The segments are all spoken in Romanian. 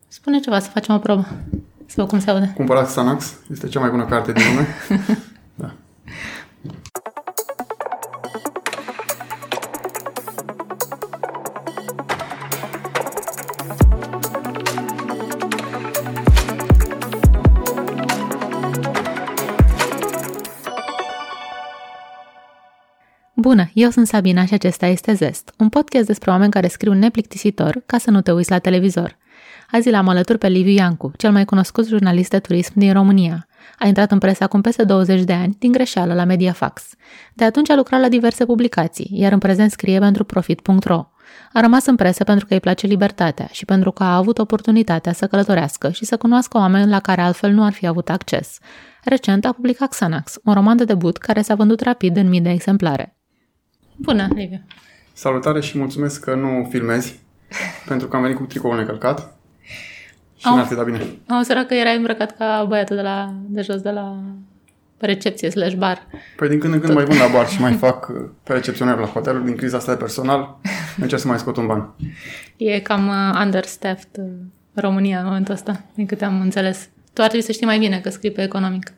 Spune ceva, să facem o probă. Să văd cum se aude. Cumpărați Xanax. Este cea mai bună carte din lume. Da. Bună, eu sunt Sabina și acesta este Zest, un podcast despre oameni care scriu neplictisitor ca să nu te uiți la televizor. Azi l-am alături pe Liviu Iancu, cel mai cunoscut jurnalist de turism din România. A intrat în presă acum peste 20 de ani, din greșeală la Mediafax. De atunci a lucrat la diverse publicații, iar în prezent scrie pentru Profit.ro. A rămas în presă pentru că îi place libertatea și pentru că a avut oportunitatea să călătorească și să cunoască oameni la care altfel nu ar fi avut acces. Recent a publicat Xanax, un roman de debut care s-a vândut rapid în mii de exemplare. Bună, Liviu! Salutare și mulțumesc că nu filmezi, pentru că am venit cu tricoul necălcat și n-ar fi dat bine. Am observat că erai îmbrăcat ca băiatul de jos de la recepție / bar. Păi din când în când mai vând la bar și mai fac pe recepționer la hoteluri. Din criza asta de personal încerc să mai scot un ban. E cam understaffed România în momentul ăsta, din câte am înțeles. Tu ar trebui să știi mai bine că scrii pe economic.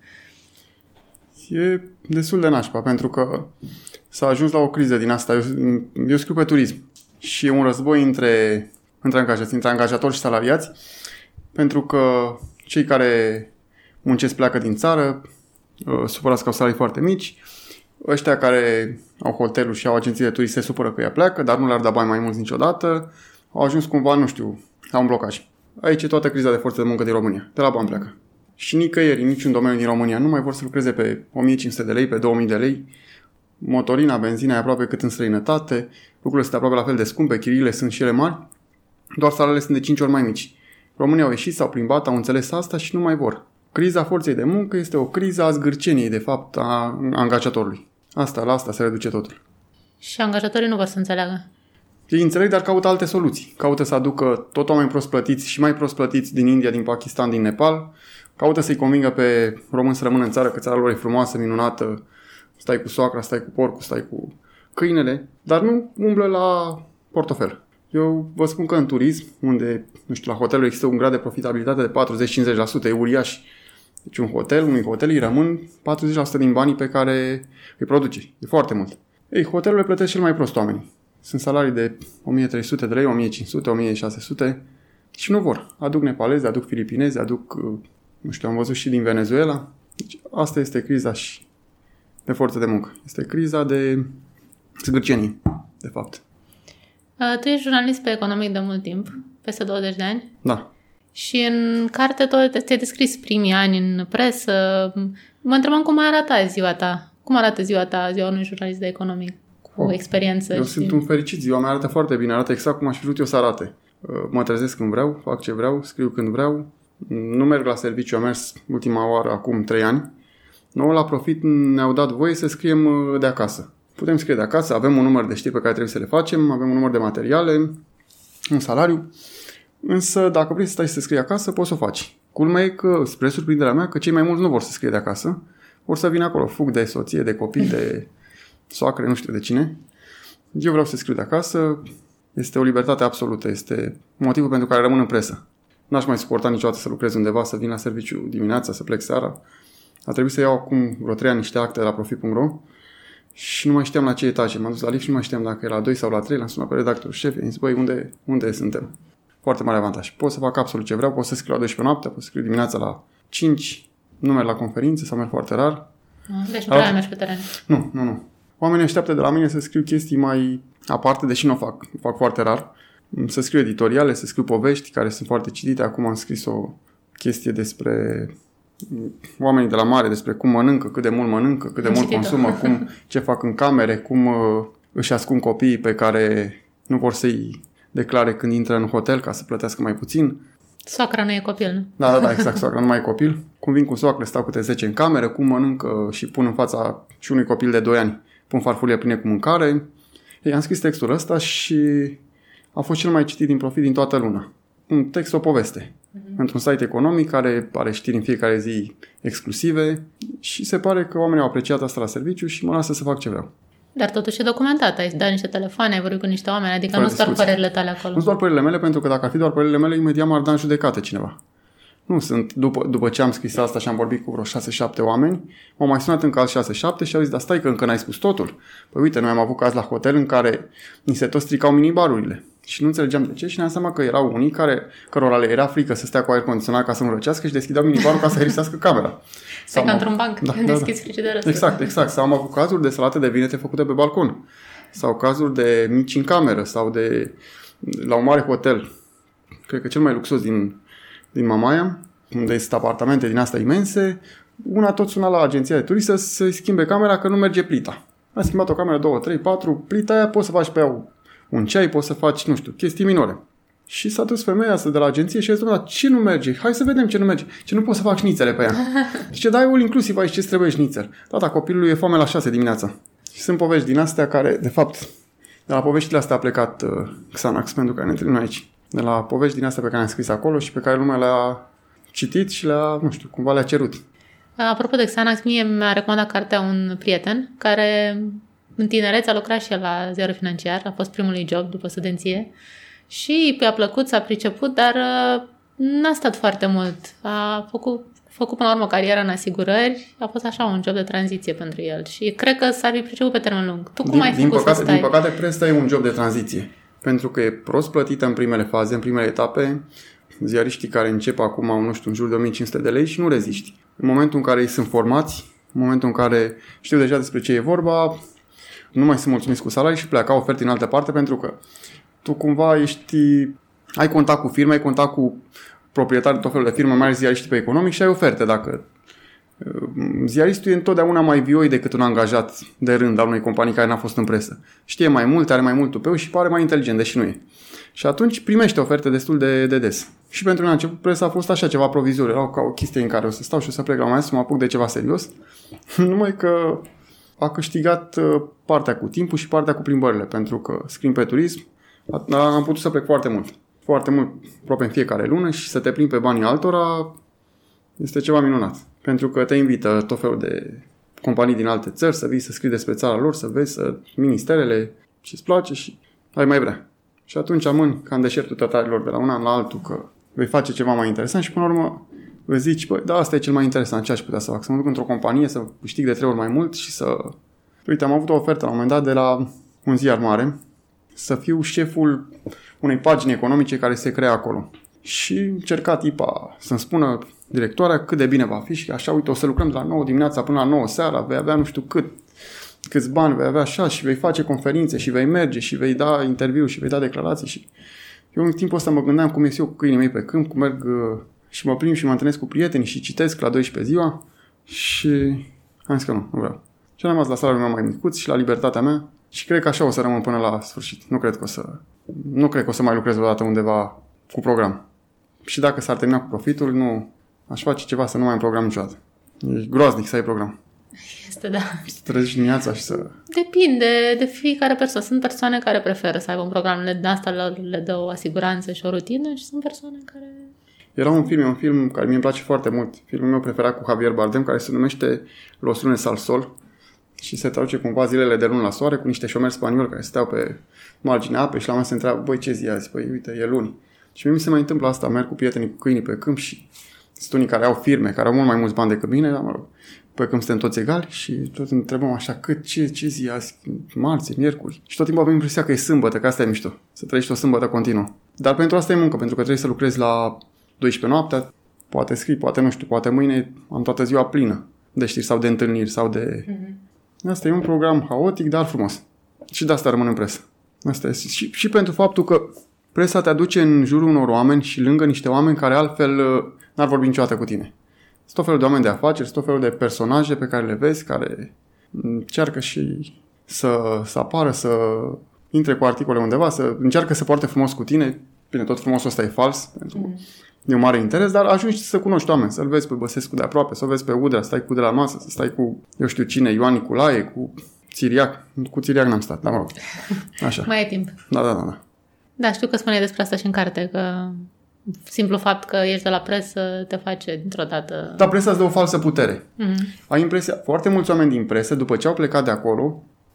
E destul de nașpa, pentru că s-a ajuns la o criză din asta. Eu scriu pe turism și e un război între angajați, între angajatori și salariați, pentru că cei care muncesc pleacă din țară, supărați că au salarii foarte mici, ăștia care au hotelul și au agenții de turism se supără că ea pleacă, dar nu le-ar da bani mai mulți niciodată, au ajuns cumva, nu știu, la un blocaj. Aici e toată criza de forță de muncă din România, de la bani pleacă. Și nicăieri, în niciun domeniu din România nu mai vor să lucreze pe 1500 de lei, pe 2000 de lei. Motorina, benzina e aproape cât în străinătate, lucrurile sunt aproape la fel de scumpe, chiriile sunt și ele mari, doar salariile sunt de 5 ori mai mici. Românii au ieșit, s-au plimbat, au înțeles asta și nu mai vor. Criza forței de muncă este o criză a zgârceniei, de fapt, a angajatorului. La asta se reduce totul. Și angajatorii nu vor să înțeleagă. Ei înțeleg, dar caută alte soluții. Caută să aducă tot oameni prost plătiți și mai prost plătiți din India, din Pakistan, din Nepal. Caută să-i convingă pe români să rămână în țară, că țara lor e frumoasă, minunată. Stai cu soacra, stai cu porcul, stai cu câinele, dar nu umblă la portofel. Eu vă spun că în turism, unde, nu știu, la hoteluri există un grad de profitabilitate de 40-50%, e uriaș. Deci unui hotel îi rămân 40% din banii pe care îi produce. E foarte mult. Ei, hotelurile plătesc cel mai prost oamenii. Sunt salarii de 1300 de lei, 1500, 1600 și nu vor. Aduc nepalezi, aduc filipinezi, nu știu, am văzut și din Venezuela. Deci asta este criza și de forță de muncă. Este criza de zgârcenie, de fapt. Tu ești jurnalist pe economic de mult timp, peste 20 de ani. Da. Și în carte tot ți-ai descris primii ani în presă. Mă întrebam cum arată ziua ta. Cum arată ziua unui jurnalist de economic cu experiență? Eu sunt un fericit. Ziua mea arată foarte bine. Arată exact cum aș fi vrut eu să arate. Mă trezesc când vreau, fac ce vreau, scriu când vreau. Nu merg la serviciu. Am mers ultima oară acum 3 ani. Nouă la Profit ne-au dat voie să scriem de acasă. Putem scrie de acasă, avem un număr de știri pe care trebuie să le facem, avem un număr de materiale, un salariu, însă dacă vrei să stai să scrii acasă, poți să o faci. Culmea e că, spre surprinderea mea, că cei mai mulți nu vor să scrie de acasă, vor să vină acolo, fug de soție, de copii, de soacre, nu știu de cine. Eu vreau să scriu de acasă, este o libertate absolută, este motivul pentru care rămân în presă. N-aș mai suporta niciodată să lucrez undeva, să vin la serviciu dimineața, să plec seara. A trebuit să iau acum vreo 3 ani niște acte de la Profit.ro și nu mai știam la ce etaj. M-am dus la lift și nu mai știam dacă e la 2 sau la 3. L-am sunat pe redactorul șef. I-am zis, băi, unde suntem? Foarte mare avantaj. Pot să fac absolut ce vreau. Pot să scriu la 12 noaptea, pot să scriu dimineața la 5. Nu merg la conferințe sau merg foarte rar. Deci nu prea mergi pe teren. Nu. Oamenii așteaptă de la mine să scriu chestii mai aparte, deși nu o fac. O fac foarte rar. Să scriu editoriale, să scriu povești care sunt foarte citite. Acum am scris o chestie despre oamenii de la mare, despre cum mănâncă, cât de mult mănâncă, cât de mult consumă, ce fac în camere, cum își ascund copiii pe care nu vor să-i declare când intră în hotel ca să plătească mai puțin. Soacra nu e copil, nu? Da, exact, soacra nu mai e copil. Cum vin cu soacră, stau câte 10 în cameră, cum mănâncă și pun în fața și unui copil de 2 ani, pun farfurie pline cu mâncare. Ei, am scris textul ăsta și a fost cel mai citit din Profit din toată luna. Un text, o poveste. Într-un site economic care are știri în fiecare zi exclusive și se pare că oamenii au apreciat asta la serviciu și mă lasă să fac ce vreau. Dar totuși e documentat. Ai dat niște telefoane, ai vorbit cu niște oameni, adică Fără nu sunt doar discuție. părerile tale acolo. Nu sunt doar părerile mele, pentru că dacă ar fi doar părerile mele, imediat m-ar da în judecată cineva. Nu sunt, după ce am scris asta și am vorbit cu vreo 6-7 oameni, m-au mai sunat încă alți 6-7 și au zis, dar stai că încă n-ai spus totul. Păi uite, noi am avut caz la hotel în care ni se tot stricau minibarurile și nu înțelegeam de ce și ne-am seama că erau unii cărora le era frică să stea cu aer condiționat ca să nu răcească și deschideau minibarul ca să aerisească camera. Stai ca într-un banc, când deschizi frigiderul. Exact. Sau am avut cazuri de salate de vinete făcute pe balcon. Sau cazuri de mici în cameră sau de la un mare hotel. Cred că cel mai luxos din Mamaia, unde sunt apartamente din astea imense, una tot suna la agenția de turism să-i schimbe camera că nu merge plita. A schimbat o cameră 2, 3, 4, plita aia poți să faci pe ea un ceai, poți să faci, nu știu, chestii minore. Și s-a dus femeia asta de la agenție și a zis, dar ce nu merge? Hai să vedem ce nu merge. Ce nu poți să fac șnițele pe ea. Zice, da, eu inclusiv aici ce trebuie șnițel. Tata, copilul e foame la 6 dimineața. Și sunt povești din astea care, de fapt, de la poveștile astea a plecat Xanax, pentru că ne întâlnim aici. De la povești din astea pe care am scris acolo și pe care lumea le-a citit și nu știu, cumva le-a cerut. Apropo de Xanax, mie mi-a recomandat cartea un prieten care în tinerețe a lucrat și el la Ziarul Financiar, a fost primul lui job după studenție și i-a plăcut, s-a priceput, dar n-a stat foarte mult. A făcut până la urmă carieră în asigurări, a fost așa un job de tranziție pentru el și cred că s-ar fi priceput pe termen lung. Tu cum ai făcut să stai? Din păcate, presa e un job de tranziție, pentru că e prost plătită în primele faze, în primele etape. Ziariștii care încep acum au, nu știu, în jur de 1500 de lei și nu reziști. În momentul în care ei sunt formați, în momentul în care știu deja despre ce e vorba, nu mai sunt mulțumiți cu salarii și pleacă oferte în altă parte, pentru că tu cumva ai contact cu firme, ai contact cu proprietari de tot felul de firme, mai ales ziariștii pe economic și ai oferte. Dacă ziaristul e întotdeauna mai vioi decât un angajat de rând al unei companii care n-a fost în presă. Știe mai mult, are mai mult tupeu și pare mai inteligent, deși nu e. Și atunci primește oferte destul de des. Și pentru mine a început presa a fost așa ceva provizoriu. Era ca o chestie în care o să stau și o să plec la mai să mă apuc de ceva serios. Numai că a câștigat partea cu timpul și partea cu plimbările. Pentru că scriind pe turism am putut să plec foarte mult. Foarte mult, aproape în fiecare lună și să te plimbi pe banii altora este ceva minunat. Pentru că te invită tot felul de companii din alte țări să vii să scrii despre țara lor, să vezi ministerele și îți place și ai mai vrea. Și atunci amâni ca în deșertul tătarilor de la un an la altul că vei face ceva mai interesant și până la urmă îți zici, băi, da, asta e cel mai interesant, ce aș putea să fac? Să mă duc într-o companie, să câștig de 3 ori mai mult și să... Uite, am avut o ofertă la un moment dat de la un ziar mare să fiu șeful unei pagini economice care se crea acolo. Și încerca tipa să-mi spună directoarea cât de bine va fi și așa, uite, o să lucrăm de la 9 dimineața până la 9 seara, vei avea nu știu câți bani vei avea așa și vei face conferințe și vei merge și vei da interviu și vei da declarații și eu în timpul ăsta mă gândeam cum ies eu cu câinii mei pe câmp, cum merg și mă plimb și mă întâlnesc cu prietenii și citesc la 12 ziua și am zis că nu vreau. Și am rămas la salariul meu mai micuț și la libertatea mea și cred că așa o să rămân până la sfârșit. Nu cred că o să mai lucrez odată undeva cu program. Și dacă s-ar termina cu profitul, nu aș face ceva să nu mai am program niciodată. E groaznic să ai program. Este, da. Să treci dimineața și să... Depinde de fiecare persoană. Sunt persoane care preferă să aibă un program. De asta le dă o asiguranță și o rutină și sunt persoane care... Era un film care mie îmi place foarte mult. Filmul meu preferat cu Javier Bardem, care se numește Los lunes al sol și se traduce cumva zilele de luni la soare cu niște șomeri spanioli care steau pe marginea apei și la un moment se întreabă, băi, ce zi azi? Păi, uite, e luni. Și mie mi se mai întâmplă asta, merg cu prietenii cu câinii pe câmp și sunt unii care au firme, care au mult mai mulți bani decât mine, dar mă rog, pe câmp suntem toți egali și tot întrebăm așa, ce zi azi, marți, miercuri. Și tot timpul avem impresia că e sâmbătă, că asta e mișto, să trăiești o sâmbătă continuă. Dar pentru asta e muncă, pentru că trebuie să lucrezi la 12 noaptea, poate scrii, poate nu știu, poate mâine am toată ziua plină de știri sau de întâlniri sau de... Asta e un program haotic, dar frumos. Și de asta rămân în presă. Asta e. Și pentru faptul că presa te aduce în jurul unor oameni și lângă niște oameni care altfel n-ar vorbi niciodată cu tine. Sunt tot felul de oameni de afaceri, sunt tot felul de personaje pe care le vezi, care încearcă și să apară, să intre cu articole undeva, să încearcă să poarte frumos cu tine. Bine, tot frumosul ăsta e fals, pentru e un mare interes, dar ajungi să cunoști oameni, să-l vezi pe Băsescu de aproape, să-l vezi pe Udrea, să stai cu de la masă, să stai cu, eu știu cine, Ioan Niculae, cu Țiriac. Cu Țiriac n-am stat, dar mă rog. Așa. Mai e timp. Da. Da, știu că spuneai despre asta și în carte, că simplu fapt că ești de la presă te face dintr-o dată... Da, presa îți dă o falsă putere. Ai impresia, foarte mulți oameni din presă, după ce au plecat de acolo,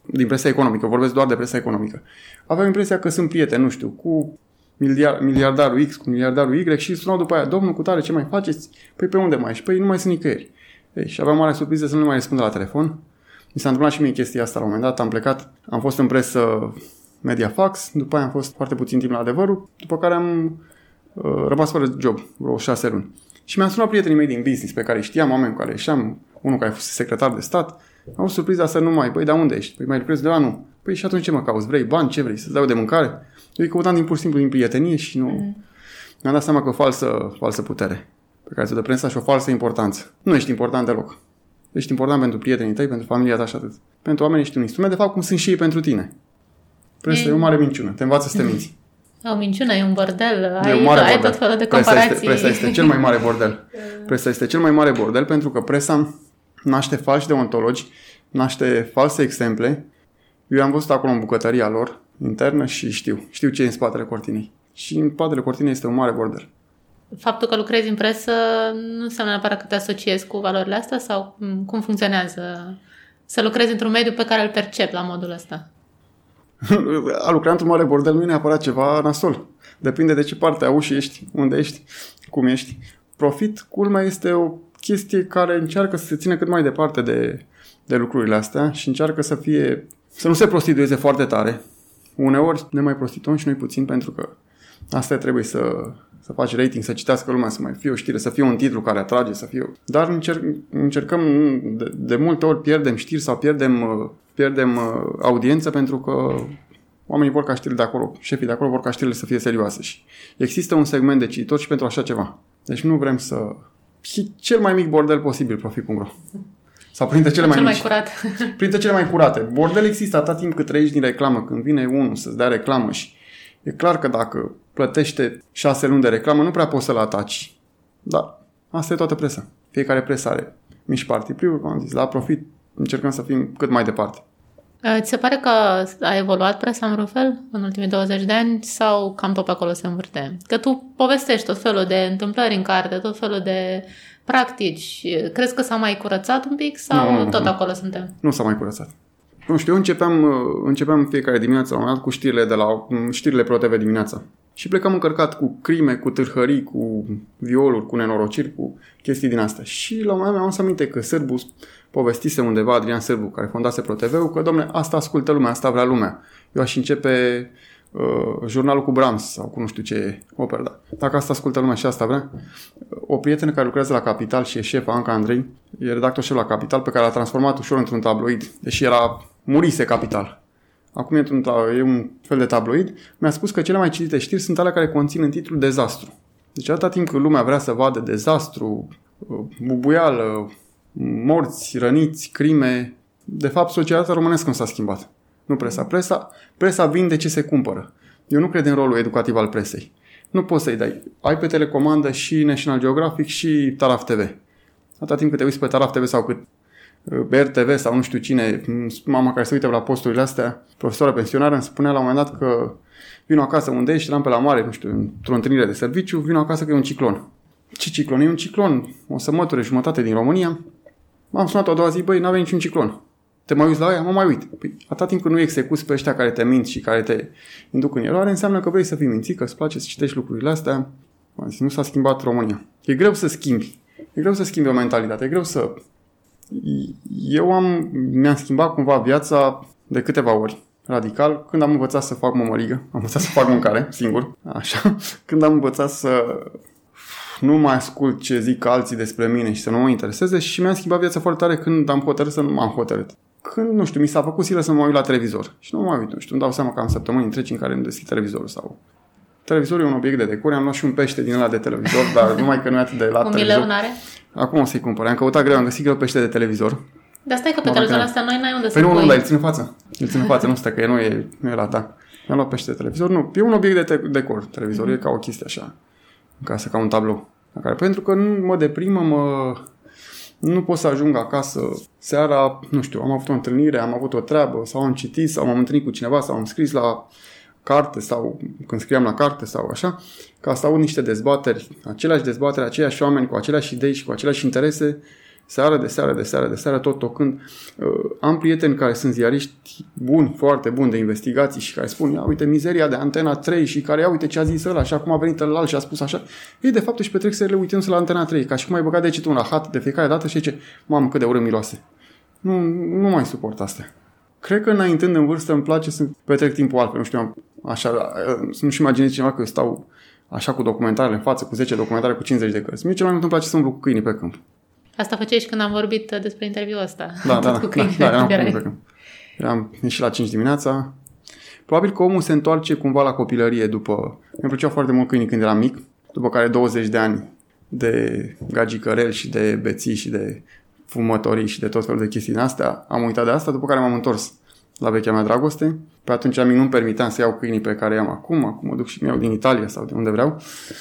din presa economică, vorbesc doar de presa economică. Aveam impresia că sunt prieteni, nu știu, cu miliardarul X, cu miliardarul Y și sunau după aia, domnul Cutare, ce mai faceți? Păi pe unde mai ești? Păi nu mai sunt nicăieri. Ei, și aveam mare surpriză să nu le mai răspund la telefon. Mi s-a întâmplat și mie chestia asta la un moment dat, am plecat, am fost în presă Mediafax, după aia am fost foarte puțin timp la Adevărul, după care am rămas fără job, vreo 6 luni. Și mi-am sunat prietenii mei din business pe care știam, oameni cu care ieșeam, unul care a fost secretar de stat. Am avut surpriza să nu mai, băi, dar unde ești? Păi mai lucrezi de la nu. Păi și atunci ce mă cauți? Vrei bani? Ce vrei? Să-ți dau de mâncare? Eu îi căutam pur și simplu din prietenie și nu... Mi-am dat seama că o falsă putere pe care ți-o dă presa și o falsă importanță. Nu ești important deloc. Ești important pentru prietenii tăi, pentru familia ta și atât. Pentru oameni ești un instrument, de fapt, cum sunt și ei pentru tine. Presa e o mare minciună. Te învață să te minți. O minciună, e un bordel. Ai tot felul de comparații. Presa este cel mai mare bordel. Presa este cel mai mare bordel pentru că presa naște falși deontologi, naște false exemple. Eu am văzut acolo în bucătăria lor internă și știu ce e în spatele cortinei. Și în spatele cortinei este un mare bordel. Faptul că lucrezi în presă nu înseamnă neapărat că te asociezi cu valorile astea sau cum funcționează să lucrezi într-un mediu pe care îl percepi la modul ăsta? A lucra într-un mare bordel nu e neapărat ceva nasol. Depinde de ce parte a ușii ești, unde ești, cum ești. Profit, culmea, este o chestie care încearcă să se țină cât mai departe de lucrurile astea și încearcă să nu se prostitueze foarte tare. Uneori ne mai prostituăm și noi puțin pentru că asta trebuie să faci rating, să citească lumea, să mai fie o știre, să fie un titlu care atrage, să fie... Dar încercăm, de multe ori pierdem știri sau pierdem audiență pentru că oamenii vor ca știrile de acolo, șefii de acolo vor ca știrile să fie serioase și există un segment de cititori și pentru așa ceva. Deci nu vrem să... Și cel mai mic bordel posibil, Profit.ro. Sau printre cele mai mici. Curat. Printre cele mai curate. Bordel există atât timp cât trăiești din reclamă. Când vine unul să-ți dea reclamă și e clar că dacă plătește 6 luni de reclamă, nu prea poți să-l ataci. Dar asta e toată presa. Fiecare presă are mici partipriuri, cum am zis. La Profit încercăm să fim cât mai departe. Ți se pare că a evoluat presa în vreun fel în ultimii 20 de ani sau cam tot pe acolo se învârte? Că tu povestești tot felul de întâmplări în carte, tot felul de practici. Crezi că s-a mai curățat un pic sau nu, tot acolo suntem? Nu s-a mai curățat. Nu știu, eu începeam fiecare dimineață la un moment dat cu știrile de la știrile ProTV dimineața. Și plecam încărcat cu crime, cu târhării, cu violuri, cu nenorociri, cu chestii din astea. Și la un moment dat mi-am să aminte că Sârbu povestise undeva, Adrian Sârbu, care fondase ProTV-ul, că, dom'le, asta ascultă lumea, asta vrea lumea. Eu aș începe jurnalul cu Brahms sau cu nu știu ce operă, da. Dacă asta ascultă lumea și asta vrea. O prietenă care lucrează la Capital și e șef, Anca Andrei, e redactor șef la Capital, pe care l-a transformat ușor într-un tabloid, deși murise Capital. Acum e un fel de tabloid. Mi-a spus că cele mai citite știri sunt alea care conțin în titlu dezastru. Deci atâta timp cât lumea vrea să vadă dezastru, bubuială, morți, răniți, crime, de fapt societatea românească nu s-a schimbat. Nu presa. Presa vinde ce se cumpără. Eu nu cred în rolul educativ al presei. Nu poți să-i dai. Ai pe telecomandă și National Geographic și Taraf TV. Atâta timp cât te uiți pe Taraf TV sau cât RTV sau nu știu cine, mama care se uită la posturile astea, profesoară pensionară, îmi spunea la un moment dat că vin acasă unde ești, eram pe la mare, nu știu, într-o întâlnire de serviciu, vin acasă că e un ciclon. Ce ciclon? E un ciclon, o să măture jumătate din România. M-am sunat a doua zi, băi, n-avea niciun ciclon. Te mai uiți la aia? Mă mai uit. Păi, atâta timp când nu execuți pe ăștia care te mint și care te induc în eroare, înseamnă că vrei să fii mințit, că îți place să citești lucrurile astea. Nu s-a schimbat România. E greu să schimbi. E greu să schimbi o mentalitate. E greu să... Mi-am schimbat cumva viața de câteva ori, radical, când am învățat să fac mămăligă, am învățat să fac mâncare, singur, așa, când am învățat să nu mai ascult ce zic alții despre mine și să nu mă intereseze și mi-am schimbat viața foarte tare când am hotărât să nu m-am hotărât. Când, nu știu, mi s-a făcut silă să mă uit la televizor și nu mă uit, nu știu, îmi dau seama că am săptămâni întregi în care îmi deschid televizorul sau... Televizorul e un obiect de decor, am luat și un pește din ăla de televizor, dar numai că nu e atât de la televizor. 1 are? Acum o să-i cumpăr. Am căutat greu, am găsit greu pește de televizor. Dar stai că pe televizorul ăsta n-ai unde să pui. Păi nu, dar îl țin în față. Nu stai că nu e la ta. Mi-am luat pește de televizor. Nu, e un obiect de decor. Televizorul e ca o chestie așa. În casă, ca un tablou. Pentru că nu mă deprimă, nu pot să ajung acasă seara, nu știu, am avut o întâlnire, am avut o treabă, sau am citit, sau m-am întâlnit cu cineva, sau am scris la carte, sau când scriam la carte, sau așa, ca să aud niște dezbateri, aceleași dezbateri, aceiași oameni, cu aceleași idei și cu aceleași interese, seară, tot tocând. Am prieteni care sunt ziariști buni, foarte buni de investigații și care spun, ia uite mizeria de Antena 3 și care, ia uite ce a zis ăla și acum a venit ălalt și a spus așa. Ei, de fapt, își petrec serile uitându-se la Antena 3, ca și cum ai băgat degetul în rahat de fiecare dată și zice, mamă, cât de urât miroase. Nu mai suport astea. Cred că înaintând în vârstă îmi place să petrec timpul altfel. Nu știu, așa, nu-și imaginez cineva că eu stau așa cu documentarele în față, cu 10 documentare, cu 50 de cărți. Mie cel mai mult îmi place să umblu cu câinii pe câmp. Asta făceai și când am vorbit despre interviul ăsta. Da, eram pe câmp. Eram ieșit la 5 dimineața. Probabil că omul se întoarce cumva la copilărie după... Mi-a plăcea foarte mult câinii când eram mic, după care 20 de ani de gagicărel și de beții și de fumătorii și de tot felul de chestii din astea. Am uitat de asta, după care m-am întors la vechea mea dragoste. Pe atunci nu-mi permiteam să iau câinii pe care i-am acum mă duc și mi iau din Italia sau de unde vreau.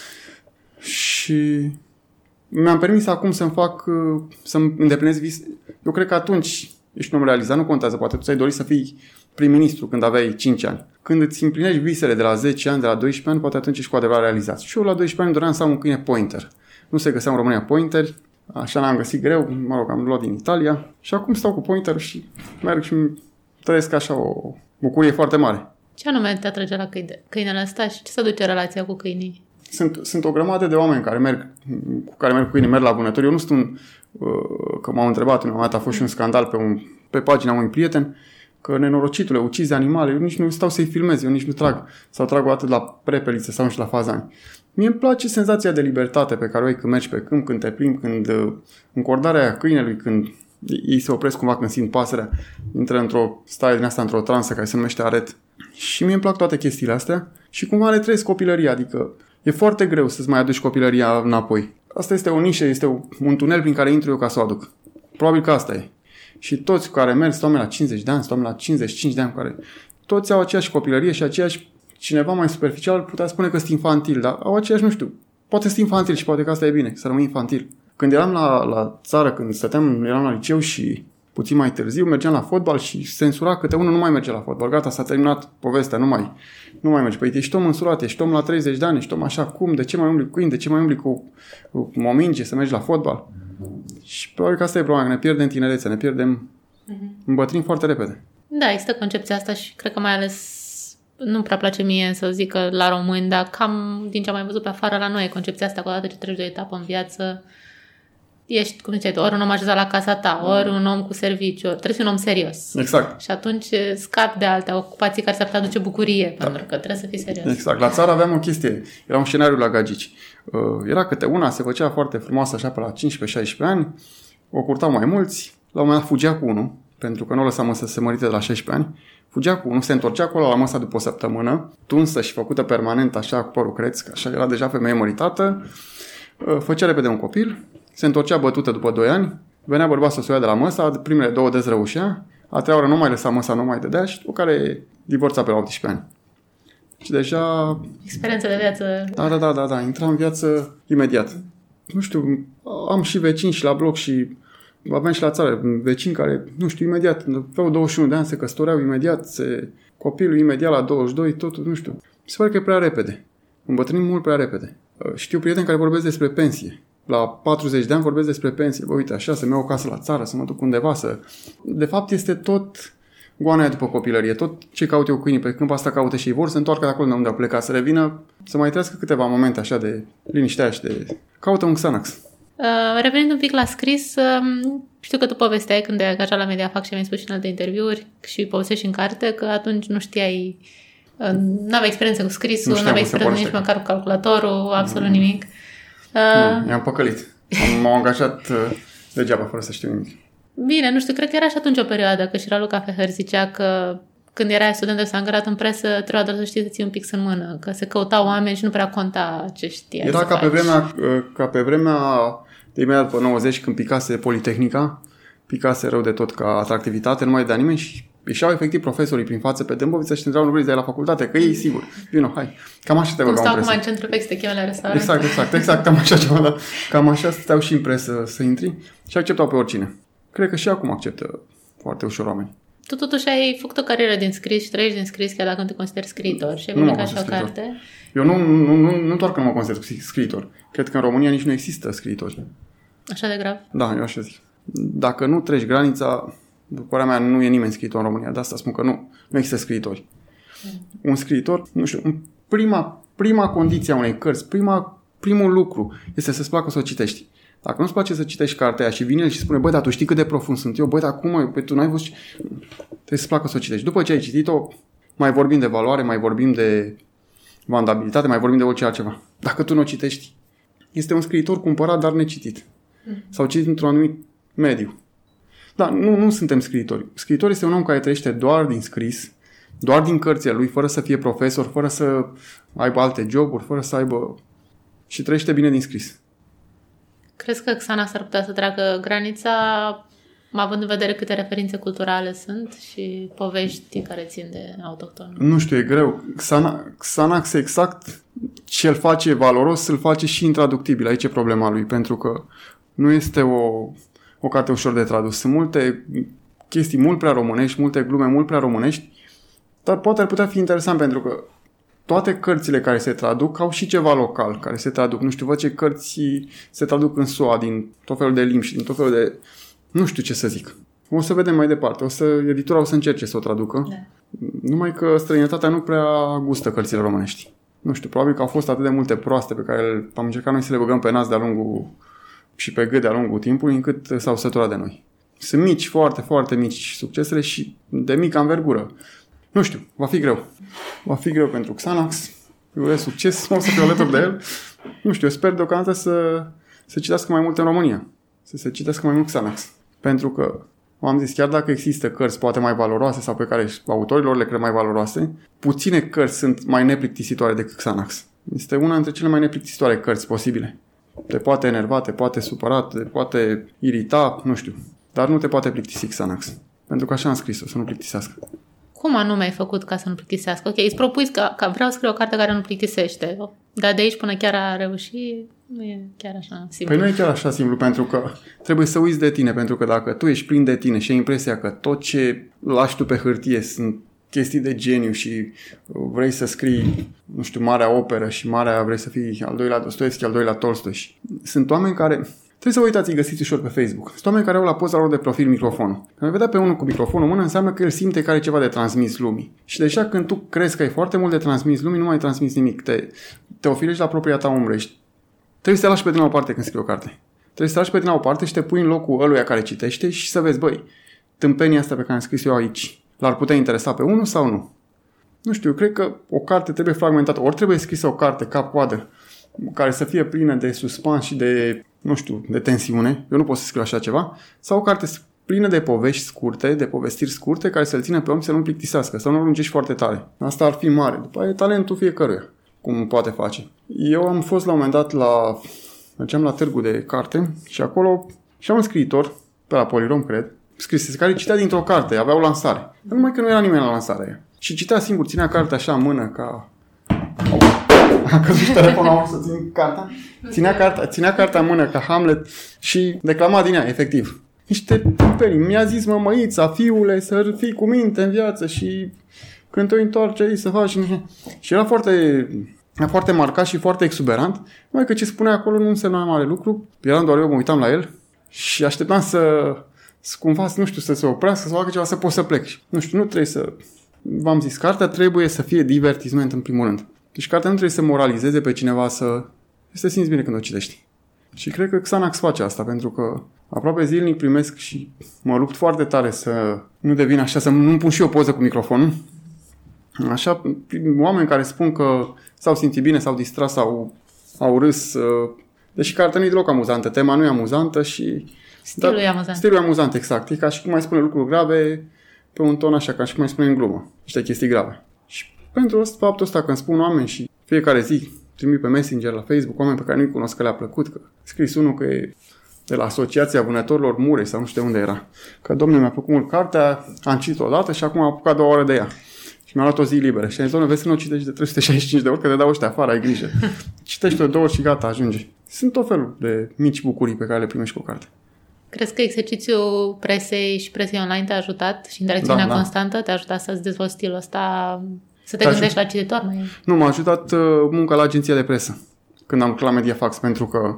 Și mi-am permis acum să-mi îndeplinesc vis. Eu cred că atunci ești un om realizat, nu contează, poate tu ți-ai dorit să fii prim-ministru când aveai 5 ani. Când îți împlinești visele de la 10 ani, de la 12 ani, poate atunci ești cu adevărat realizat. Și eu la 12 ani doream să am un câine pointer. Nu se găsea în România pointeri, așa l-am găsit greu, am luat din Italia și acum stau cu pointer și merg și trăiesc așa o bucurie foarte mare. Ce anume te atrage la câinele ăsta și ce se duce relația cu câinii? Sunt o grămadă de oameni care merg cu câinii, merg la vânători. Eu nu sunt, că m-au întrebat, un moment a fost și un scandal pe pagina unui prieten, că nenorocitule, ucizi animale, eu nici nu stau să-i filmez, eu nici nu trag, sau trag o atât la prepelițe sau și la fazani. Mie îmi place senzația de libertate pe care o ai când mergi pe câmp, când te plimbi, când încordarea aia câinelui, când ei se opresc cumva când simt pasărea, intră într-o stare din asta, într-o transă care se numește aret. Și mie îmi plac toate chestiile astea și cumva le trăiesc copilăria, adică e foarte greu să-ți mai aduci copilăria înapoi. Asta este o nișă, este un tunel prin care intru eu ca să o aduc. Probabil că asta e. Și toți care merg, stau la 50 de ani, stau la 55 de ani, care toți au aceeași copilărie și aceeași, cineva mai superficial putea spune că sunt infantil, dar au aceeași, nu știu, poate sunt infantil și poate că asta e bine, să rămâi infantil. Când eram la țară, când eram la liceu și puțin mai târziu, mergeam la fotbal și se însura câte unul nu mai merge la fotbal. Gata, s-a terminat povestea, nu mai merge. Păi ești om însurat, ești om la 30 de ani, ești om așa, cum, de ce mai umbli cu câini, de ce mai umbli cu o minge să mergi la fotbal? Și probabil că asta e problema, că ne pierdem tinerețea, ne pierdem, îmbătrânim foarte repede. Da, există concepția asta și cred că mai ales nu prea place mie să zic că la români, dar cam din ce am mai văzut pe afară la noi, concepția asta că odată ce treci de o etapă în viață, ești, cum ziceai tu, ori un om așezat la casa ta, ori un om cu serviciu, trebuie să fii un om serios. Exact. Și atunci scapi de alte ocupații care s-ar putea aduce bucurie, pentru că trebuie să fii serios. Exact. La țară aveam o chestie, era un scenariu la gagici. Era câte una, se făcea foarte frumoasă așa pe la 15-16 ani, o curtau mai mulți, la un moment dat fugea cu unul, pentru că nu o lăsa măsă să se mărite de la 16 ani, fugea cu unul, se întorcea acolo la măsa după o săptămână, tunsă și făcută permanent așa cu părul creț, că așa era deja femeie măritată, făcea repede un copil, se întorcea bătută după 2 ani, venea bărbatul să o ia de la măsa, primele 2 dezrăușea, a 3-a oră nu mai lăsa măsa, nu mai dădea și după care divorța pe la 18 ani. Și deja... Experiența de viață... Da, intra în viață imediat. Nu știu, am și vecini și la bloc și aveam și la țară vecini care, nu știu, imediat, aveau 21 de ani, se căsătoreau imediat, copilul imediat la 22, totul, nu știu. Mi se pare că e prea repede. Îmbătrânim mult prea repede. Știu prieteni care vorbesc despre pensie. La 40 de ani vorbesc despre pensie. Bă, uite, așa, să-mi iau o casă la țară, să mă duc undeva, să... De fapt, este tot goana după copilărie. Tot ce caut eu câinii pe câmp, asta caută și ei. Vor să întoarcă de acolo de unde au plecat, să revină, să mai trăiască câteva momente așa de liniștea și de... Caută un Xanax. Revenind un pic la scris, știu că tu povesteai când te-ai angajat la Mediafax și mi-ai spus și în alte interviuri și povestești în carte că atunci nu știai, n-aveai experiență cu scrisul, n-aveai experiență nici măcar cu calculatorul, absolut nimic. Nu, i-am păcălit. M-au angajat degeaba, fără să știu nimic. Bine, nu știu, cred că era și atunci o perioadă, că și Raluca Feher zicea că când erai student de s-a angajat în presă, trebuia doar să știi să ții un pix în mână, că se căutau oameni și nu prea conta ce știa. Era ca pe vremea de imediat după 90, când picase Politehnica, picase rău de tot ca atractivitate, nu mai dea nimeni și ieșeau efectiv profesorii prin față pe Dâmbovița și te întreau, nu vrei să dai la facultate, că ei sigur, vino, hai. Cam așa te băgau în presă. Cum stau acum în centru pe te cheme la restaurant. Exact, cam așa ceva, dar cam așa stau și în presă să intri și acceptau pe oricine. Cred că și acum acceptă foarte ușor oameni. Tu totuși ai făcut o carieră din scris și trăiești din scris chiar dacă nu te consideri scriitor și ai publicat și o carte. Eu nu doar că nu mă consider scriitor. Cred că în România nici nu există scriitori. Așa de grav? Da, eu așa zic. Dacă nu treci granița, după părerea mea, nu e nimeni scriitor în România. De asta spun că nu există scriitori. Un scriitor, nu știu, prima condiție a unei cărți, primul lucru este să-ți placă să o citești. Dacă nu-ți place să citești cartea aia și vine el și spune, băi, dar tu știi cât de profund sunt eu? Băi, dar cum? Păi tu n-ai văzut? Trebuie să-ți placă să o citești. După ce ai citit-o, mai vorbim de valoare, mai vorbim de vandabilitate, mai vorbim de orice altceva. Dacă tu nu o citești, este un scriitor cumpărat, dar necitit. Sau citit într-un anumit mediu. Da, nu suntem scriitori. Scriitor este un om care trăiește doar din scris, doar din cărțile lui, fără să fie profesor, fără să aibă alte joburi, fără să aibă... și trăiește bine din scris. Crezi că Xanax ar putea să treacă granița, având în vedere câte referințe culturale sunt și povești care țin de autohton? Nu știu, e greu. Xanax exact ce îl face valoros, îl face și intraductibil. Aici e problema lui, pentru că nu este o carte ușor de tradus. Sunt multe chestii mult prea românești, multe glume mult prea românești, dar poate ar putea fi interesant pentru că toate cărțile care se traduc au și ceva local care se traduc. Nu știu, văd ce cărți se traduc în SUA din tot felul de limbi și din tot felul de... Nu știu ce să zic. O să vedem mai departe. Editura o să încerce să o traducă. Da. Numai că străinătatea nu prea gustă cărțile românești. Nu știu, probabil că au fost atât de multe proaste pe care am încercat noi să le băgăm pe nas de-a lungul și pe gât de-a lungul timpului, încât s-au săturat de noi. Sunt mici, foarte, foarte mici succesele și de mică învergură. Nu știu, va fi greu. Va fi greu pentru Xanax. Eu urez succes, o să fiu alături de el. Nu știu, eu sper deocamdată să citească mai mult în România. Să se citească mai mult Xanax. Pentru că, am zis, chiar dacă există cărți poate mai valoroase sau pe care autorilor le cred mai valoroase, puține cărți sunt mai neplictisitoare decât Xanax. Este una dintre cele mai neplictisitoare cărți posibile. Te poate enerva, te poate supăra, te poate irita, nu știu. Dar nu te poate plictisi Xanax. Pentru că așa am scris-o, să nu plictisească. Cum anume ai făcut ca să nu plictisească? Ok, îți propui că vreau să scriu o carte care nu plictisește. Dar de aici până chiar a reușit, nu e chiar așa simplu. Păi nu e chiar așa simplu, pentru că trebuie să uiți de tine, pentru că dacă tu ești plin de tine și ai impresia că tot ce lași tu pe hârtie sunt chestii de geniu și vrei să scrii, nu știu, marea operă și vrei să fii al doilea Dostoevski, al doilea Tolstoi. Sunt oameni care... Trebuie să vă uitați, îi găsiți ușor pe Facebook. Sunt oameni care au la poza lor de profil microfonul. Când vedea pe unul cu microfonul în mână, înseamnă că el simte că are ceva de transmis lumii. Și deja când tu crezi că ai foarte mult de transmis lumii, nu mai transmis nimic. Te ofilești la propria ta umbră. Trebuie să te lași pe tine la o parte când scrii o carte. Trebuie să te lași pe tine la o parte și te pui în locul ăluia care citește și să vezi, băi, tâmpenia asta pe care am scris eu aici, l-ar putea interesa pe unul sau nu? Nu știu, eu cred că o carte trebuie fragmentată. Ori trebuie scrisă o carte cap-coadă care să fie plină de suspans și de, nu știu, de tensiune. Eu nu pot să scriu așa ceva. Sau o carte plină de povești scurte, de povestiri scurte, care să-l țină pe om să nu plictisească, să nu lungești foarte tare. Asta ar fi mare. După aia e talentul fiecăruia, cum poate face. Eu am fost la un moment dat mergeam la târgu de carte și acolo și am un scriitor, pe la Polirom, cred, scris, care citea dintr-o carte, avea o lansare. Numai că nu era nimeni la lansarea aia. Și citea singur, ținea cartea așa în mână, ca... A căzut telefonul să țin cartea. Ținea cartea în mână ca Hamlet și declama din ea, efectiv. Niște tâmpenii. Mi-a zis mămăița, fiule, să fii cu minte în viață și când te întoarce aici să faci... Și era foarte marcat și foarte exuberant. Numai că ce spunea acolo nu însemna mare lucru. Eram doar eu, mă uitam la el și așteptam să cumva, nu știu, să se oprească, să facă ceva, să pot să plec. Nu știu, nu trebuie să... V-am zis, cartea trebuie să fie divertisment în primul rând. Deci cartea nu trebuie să moralizeze pe cineva, să te simți bine când o citești. Și cred că Xanax face asta, pentru că aproape zilnic primesc și mă lupt foarte tare să nu devin așa, să nu pun și eu poză cu microfonul. Așa, oameni care spun că s-au simțit bine, s-au distras, au râs. Deși cartea nu e deloc amuzantă, tema nu e amuzantă și... Stilul e amuzant. Stilul e amuzant, exact. E ca și cum mai spune lucruri grave pe un ton așa, ca și cum mai spune în glumă. Niște chestii grave. Și pentru faptul ăsta, când spun oameni și fiecare zi trimit pe Messenger, la Facebook, oameni pe care nu-i cunosc, că le-a plăcut, că scris unul că e de la Asociația Vânătorilor Mureș sau nu știu de unde era. Că domnule, mi-a plăcut mult cartea, am citit o dată și acum am apucat 2 ore de ea. Și mi-a luat o zi liberă. Și am zis, domnule, vezi să nu o citești de 365 de ori, că te dau ăștia afară, ai grijă. Citește-o 2 ori și gata, ajunge. Sunt tot felul de mici bucurii pe care le primești cu o carte. Crezi că exercițiul presei și presei online te-a ajutat și interacțiunea constantă te-a ajutat să-ți dezvolți stilul ăsta, să te gândești la cititor? Nu, m-a ajutat munca la agenția de presă, când am lucrat la Mediafax, pentru că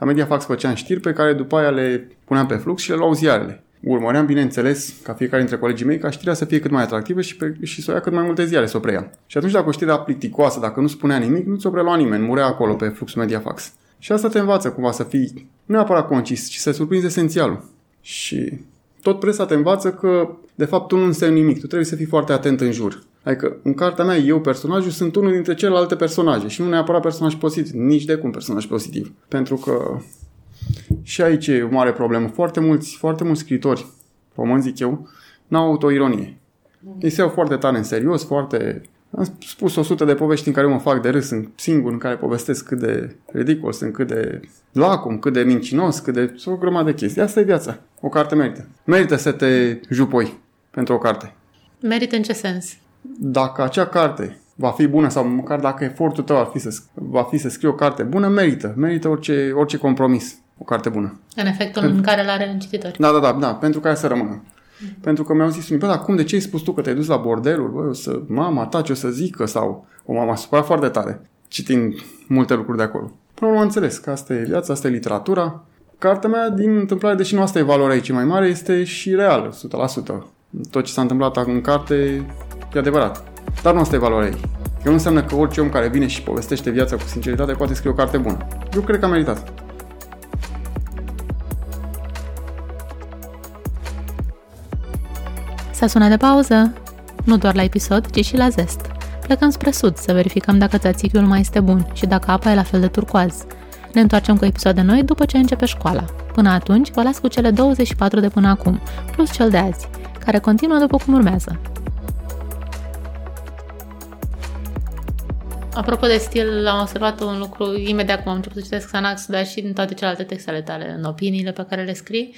La Mediafax făceam știri pe care după aia le puneam pe flux și le luau ziarele. Urmăream, bineînțeles, ca fiecare dintre colegii mei, ca știrea să fie cât mai atractivă și să o ia cât mai multe ziare să o preia. Și atunci dacă o știre era plicticoasă, dacă nu spunea nimic, nu ți-o prelua nimeni, murea acolo pe fluxul Mediafax. Și asta te învață cumva să fii nu neapărat concis, ci să surprinzi esențialul. Și tot presa te învață că, de fapt, tu nu însemni nimic, tu trebuie să fii foarte atent în jur. Adică, în cartea mea, eu, personajul, sunt unul dintre celelalte personaje și nu neapărat personaj pozitiv, nici de cum personaj pozitiv. Pentru că și aici e o mare problemă. Foarte mulți scriitori, români zic eu, n-au autoironie. Ei se iau foarte tare în serios, foarte... Am spus 100 de povești în care eu mă fac de râs, sunt singur în care povestesc cât de ridicol sunt, cât de lacom, cât de mincinos, cât de... o grămadă de chestii. Asta e viața. O carte merită. Merită să te jupoi pentru o carte. Merită în ce sens? Dacă acea carte va fi bună sau măcar dacă efortul tău va fi să scrii o carte bună, merită orice compromis. O carte bună. În efectul în care l-are în cititori. Da, pentru ca să rămână. Pentru că mi-au zis unii, dar cum, de ce ai spus tu că te-ai dus la bordelul? Mama ta ce o să zică? Sau o mama supărat foarte tare, citind multe lucruri de acolo. Până la urmă am înțeles că asta e viața, asta e literatura. Cartea mea, din întâmplare, deși nu asta e valoarea aici mai mare, este și reală, 100%. Tot ce s-a întâmplat în carte e adevărat. Dar nu asta e valoarea ei. Că nu înseamnă că orice om care vine și povestește viața cu sinceritate poate scrie o carte bună. Eu cred că a meritat. S-a sunat de pauză? Nu doar la episod, ci și la Zest. Plecăm spre sud să verificăm dacă țațichiul mai este bun și dacă apa e la fel de turcoaz. Ne întoarcem cu episoade noi după ce începe școala. Până atunci, vă las cu cele 24 de până acum, plus cel de azi, care continuă după cum urmează. Apropo de stil, am observat un lucru imediat cum am început să citesc Xanax, dar și în toate celelalte textele tale, în opiniile pe care le scrii,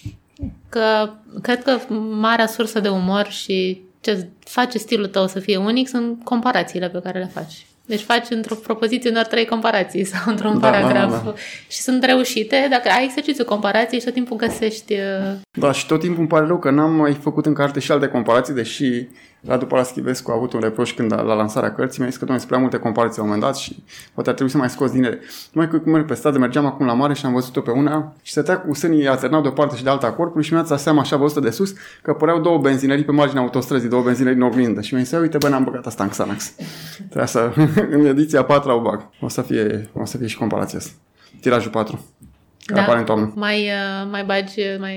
că cred că marea sursă de umor și ce face stilul tău să fie unic sunt comparațiile pe care le faci. Deci faci într-o propoziție doar 3 comparații sau într-un paragraf. Da. Și sunt reușite. Dacă ai exercițiul comparației și tot timpul găsești... Da, și tot timpul îmi pare rău că n-am mai făcut în carte și alte comparații, deși Radu Paraschivescu a avut un reproș când la lansarea cărții mi-a zis că sunt prea multe comparații la un moment dat și poate ar trebui să mai scos din ele. Numai că cum merg pe stradă, mergeam acum la mare și am văzut-o pe una și stătea cu sânii atârnat de o parte și de alta a corpului și mi-a dat seama așa văzută de sus că păreau 2 benzinării pe marginea autostrăzii, 2 benzinării în oglindă și mi-a zis, uite bă, n-am băgat asta în Xanax. Trebuia să, în ediția 4 o bag. O să fie și comparația asta. Tirajul 4. Care apare în toamnă. Mai bagi,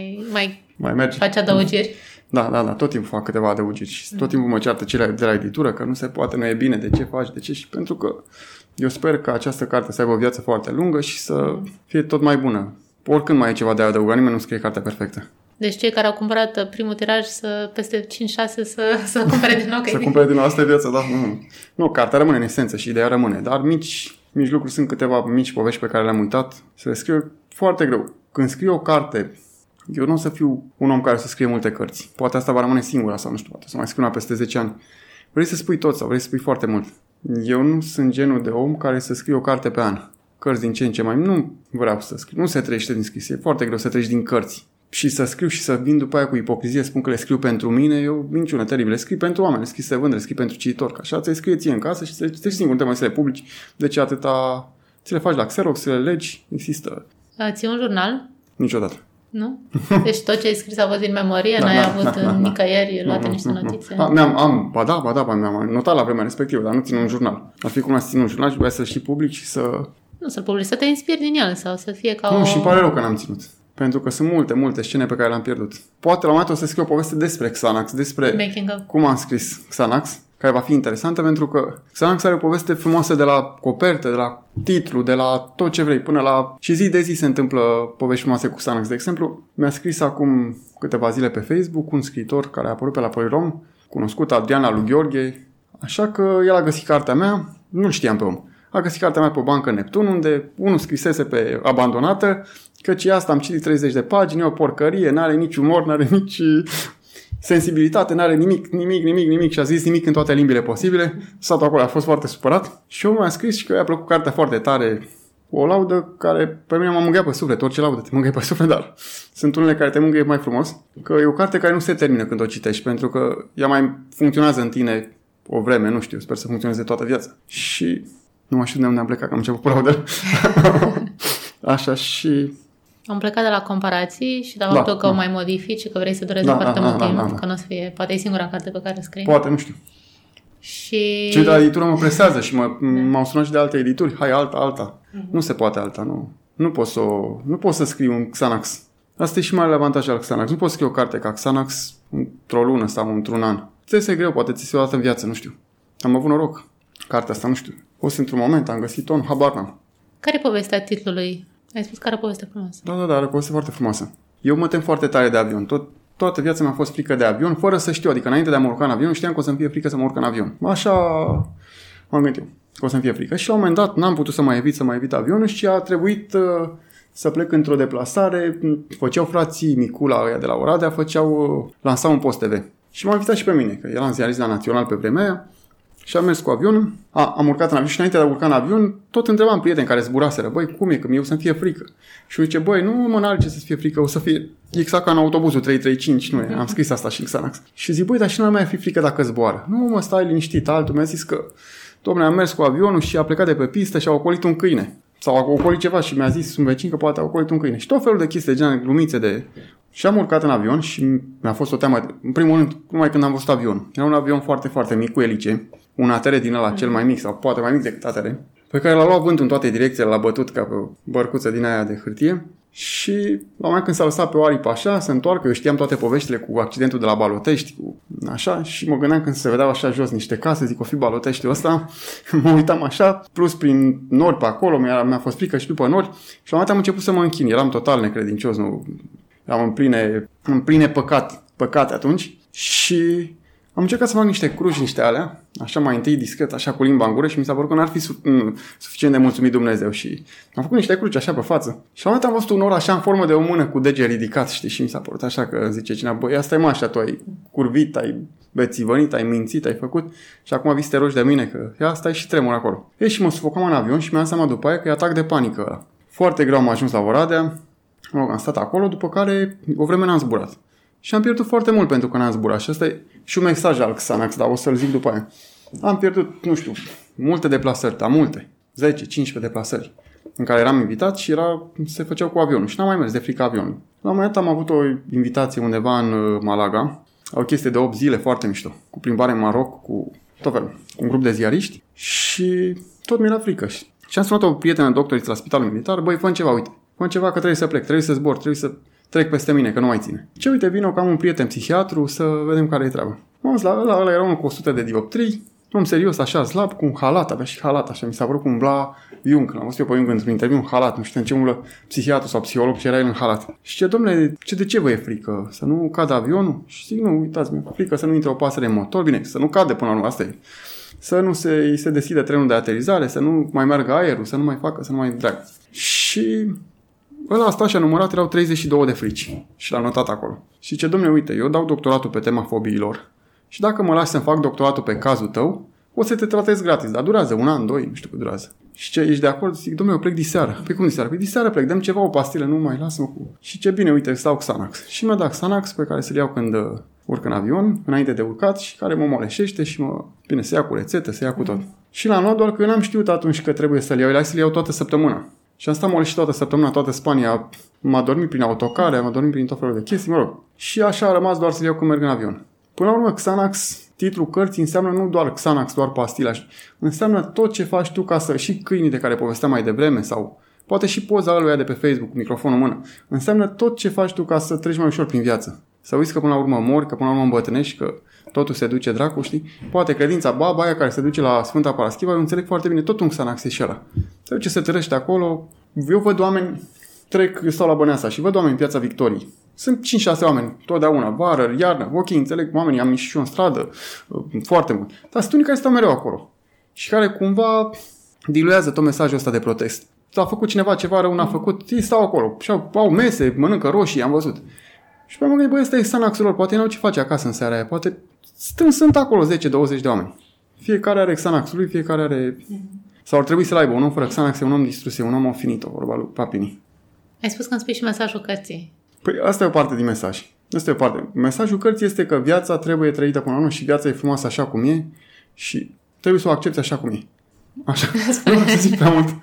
mai mergi. Faci adăugiri. Da, tot timpul fac câteva adăugiri și tot timpul mă ceartă cele de la editură că nu se poate, nu e bine, de ce faci, de ce și pentru că eu sper că această carte să aibă o viață foarte lungă și să fie tot mai bună. Oricând mai e ceva de adăugat, nimeni nu scrie cartea perfectă. Deci cei care au cumpărat primul tiraj peste 5-6 să cumpere din nou. Să cumpere din nou, asta e viața, da. Nu, cartea rămâne în esență și ideea rămâne, dar mici lucruri sunt câteva mici povești pe care le-am uitat să le scriu foarte greu. Când scriu o carte, eu nu o să fiu un om care să scrie multe cărți. Poate asta va rămâne singura sau nu știu, poate să mai scriu una peste 10 ani. Vrei să spui tot sau vrei să spui foarte mult. Eu nu sunt genul de om care să scrie o carte pe an. Cărți din ce în ce mai... Nu vreau să scriu. Nu se trăiește din scris. E foarte greu să treci din cărți. Și să scriu și să vin după aia cu ipocrizie, spun că le scriu pentru mine, eu minciună teribilă. Le scriu pentru oameni, le scriu să vând, le scriu pentru cititor. Că așa ți-ai scrie ție în casă și ți singur, te mai să le publici. De ce atâta... Ți le faci la Xerox, ți le legi, există. Ții un jurnal? Niciodată. Nu? Deci tot ce ai scris a fost din memorie? N-ai avut nicăieri luate niște notițe? Mi-am notat la vremea respectivă, dar nu țin un jurnal. Ar fi cum să țin un jurnal și să-l și public și să... Nu, să-l publici, să te inspiri din el sau să fie ca Nu, și îmi pare rău că n-am ținut. Pentru că sunt multe scene pe care le-am pierdut. Poate la un moment dat o să scriu o poveste despre Xanax, despre cum am scris Xanax, care va fi interesantă pentru că Xanax are o poveste frumoasă de la coperte, de la titlu, de la tot ce vrei, până la... Și zi de zi se întâmplă povești frumoase cu Xanax. De exemplu, mi-a scris acum câteva zile pe Facebook un scriitor care a apărut pe la Polirom, cunoscut, Adriana lui Gheorghe, așa că el a găsit cartea mea, nu știam pe om. A găsit cartea mea pe o bancă Neptun, unde unul scrisese pe abandonată, căci asta am citit 30 de pagini, e o porcărie, n-are nici umor, n-are nici sensibilitate, n-are nimic și a zis nimic în toate limbile posibile. Statul acolo a fost foarte supărat și omul mi-a scris și că i-a plăcut cartea foarte tare, o laudă care pe mine m-a mângâiat pe suflet, orice laudă te mângâie pe suflet, dar sunt unele care te mângâie mai frumos, că e o carte care nu se termină când o citești, pentru că ea mai funcționează în tine o vreme, nu știu, sper să funcționeze toată viața. Și nu mai știu de unde am plecat, că am început cu laudă. Așa și... Am plecat de la comparații și de faptul că o mai modifici, că vrei să dureze foarte mult timp, că nu o să fie, poate e singura carte pe care scrii. Poate, nu știu. Și... Cei de la editură mă presează și m-au sunat și de alte edituri. Hai, alta. Nu se poate alta, nu. Nu pot să scriu un Xanax. Asta e și mai avantaj al Xanax. Nu pot să scriu o carte ca Xanax într-o lună sau într-un an. Ți se greu, poate ți se o dată în viață, nu știu. Am avut noroc. Cartea asta, nu știu. O să într-un moment, am găsit-o, habar n-am. Care e povestea titlului? Ai spus că are poveste frumoasă. Da, are poveste foarte frumoasă. Eu mă tem foarte tare de avion. Toată viața mi-a fost frică de avion, fără să știu. Adică înainte de a mă urca în avion, știam că o să-mi fie frică să mă urc în avion. Așa m-am gândit eu, că o să-mi fie frică. Și la un moment dat n-am putut să mai evit avionul și a trebuit să plec într-o deplasare. Făceau frații Micula ăia de la Oradea, lansau un post TV. Și m-a invitat și pe mine, că eram ziarist la Național pe vremea aia. Și am mers cu avionul, am urcat în avion și înainte de a urca în avion, tot întrebam prieteni care zburaseră, băi, cum e, că mie o să-mi fie frică? Și zice, băi, nu n-are ce să-ți fie frică, o să fie exact ca în autobuzul 335, nu e? Am scris asta și în Xanax. Și zic, băi, dar și nu ar mai fi frică dacă zboară. Nu, mă, stai liniștit, altul mi-a zis că, dom'le, am mers cu avionul și a plecat de pe pistă și a ocolit un câine. Sau a ocolit ceva și mi-a zis un vecin că poate a ocolit un câine. Și tot felul de chestii de genul, glumițe de... Și am urcat în avion și mi-a fost o teamă, în primul rând, numai când am văzut avionul. Era un avion foarte, foarte mic cu elice, un ATR din ăla cel mai mic sau poate mai mic decât ATR, pe care l-a luat vântul în toate direcțiile, l-a bătut ca pe o bărcuță din aia de hârtie și la un moment când s-a lăsat pe o aripă așa, se întoarcă, eu știam toate poveștile cu accidentul de la Balotești, cu așa, și mă gândeam când se vedeau așa jos niște case, zic, o fi Baloteștiul ăsta, mă uitam așa, plus prin nori pe acolo, mi-a fost frică și după nori și la un moment am început să mă închin, eram total necredincios, nu, eram în pline păcate atunci și am încercat să fac niște cruci, niște alea, așa mai întâi discret, așa cu limba în gură și mi s-a părut că n-ar fi suficient de mulțumit Dumnezeu și am făcut niște cruci așa pe față. Și la un moment am văzut un nor așa în formă de o mână cu deget ridicat, știi, și mi s-a părut așa că zice cineva, băi, asta e mă așa, tu ai curvit, ai bețivănit, ai mințit, ai făcut și acum vii să te rogi de mine că ia stai și tremur acolo. E și mă sufocam în avion și mi-am seama după aia că e atac de panică ăla. Foarte greu am ajuns la Oradea, am stat acolo, după care o vreme n-am zburat. Și am pierdut foarte mult pentru că n-am zburat. Și ăsta e și un mesaj al Xanax, dar o să-l zic după aia. Am pierdut, nu știu, multe deplasări, dar multe. 10-15 deplasări în care eram invitat și se făceau cu avionul. Și n-am mai mers de frică avionului. La un moment dat am avut o invitație undeva în Malaga. O chestie de 8 zile foarte mișto. Cu plimbare în Maroc, cu tot felul. Cu un grup de ziariști. Și tot mi-era frică. Și am sunat o prietenă doctoriță la spitalul militar. Băi, fă ceva, uite. Fă ceva că trebuie să plec, trebuie să zbor, trebuie să trec peste mine, că nu mai ține. Ce uite, vino că am un prieten psihiatru să vedem care e treaba. Ăla era unul cu 100 de dioptrii, om serios, așa, slab, cu un halat, avea și halat, așa, mi s-a părut cu umbla Jung. L-am văzut eu pe Jung într-un interviu, un halat, nu știu în ce umblă psihiatru sau psiholog și era el în halat. Și ce, domnule, de ce vă e frică? Să nu cadă avionul? Și zic, nu, uitați, mi-e frică să nu intre o pasăre în motor, bine, să nu cadă până la urmă, asta e. Să nu îi se deschide trenul de aterizare, să nu mai meargă aerul, să nu mai facă, să nu mai drag. Și ăla asta și-a numărat, erau 32 de frici și l-a notat acolo. Și zice, dom'le, uite, eu dau doctoratul pe tema fobiilor și dacă mă lași să-mi fac doctoratul pe cazul tău, o să te tratezi gratis, dar durează 1 an, 2, nu știu cât durează. Și ce, ești de acord? Zic, dom'le, eu plec diseară. Păi cum diseară? Păi diseară plec, dăm ceva, o pastilă, nu mai lasă-mă cu... Și ce bine, uite, stau Xanax. Și mi-a dat Xanax pe care să-l iau când urc în avion, înainte de urcat și care mă moleșește și bine, se ia cu rețetă, se ia cu tot. Și l-am luat doar că n-am știut atunci că trebuie să-l iau, să-l iau toată săptămâna. Și am stat moleșit toată săptămâna, toată Spania, m-a dormit prin autocare, m-a dormit prin tot felul de chestii, mă rog. Și așa a rămas doar să-l iau când merg în avion. Până la urmă, Xanax, titlul cărții înseamnă nu doar Xanax, doar pastila, înseamnă tot ce faci tu ca să, și câinii de care povesteam mai devreme sau poate și poza aluia de pe Facebook cu microfonul în mână, înseamnă tot ce faci tu ca să treci mai ușor prin viață. Să uiți că până la urmă mori, că până la urmă îmbătrânești, că totul se duce dracu, știi? Poate credința baba aia care se duce la Sfânta Paraschiva, eu înțeleg foarte bine, tot un Xanax e și ăla. Se duce să trăiește acolo, eu văd oameni, eu stau la Băneasa și văd oameni în Piața Victoriei. Sunt 5-6 oameni, totdeauna, vară, iarnă, ok, înțeleg, oamenii am ieșit și eu în stradă, foarte mult. Dar sunt unii care stau mereu acolo și care cumva diluează tot mesajul ăsta de protest. A făcut cineva ceva rău, n-a făcut, ei stau acolo și au mese, mănâncă roșii, am văzut. Și pe mă gândesc, băi, ăsta e Xanaxul lor, poate n-au ce face acasă în seara aia, poate sunt acolo 10-20 de oameni. Fiecare are Xanaxul lui, fiecare are... Sau ar trebui să-l aibă, un om fără Xanax e un om distrus, e un om finito, vorba lui Papini. Ai spus că îmi spui și mesajul cărții. Păi asta e o parte din mesaj. Asta e o parte. Mesajul cărții este că viața trebuie trăită până la urmă și viața e frumoasă așa cum e și trebuie să o accepti așa cum e. Așa. Nu să zic prea mult.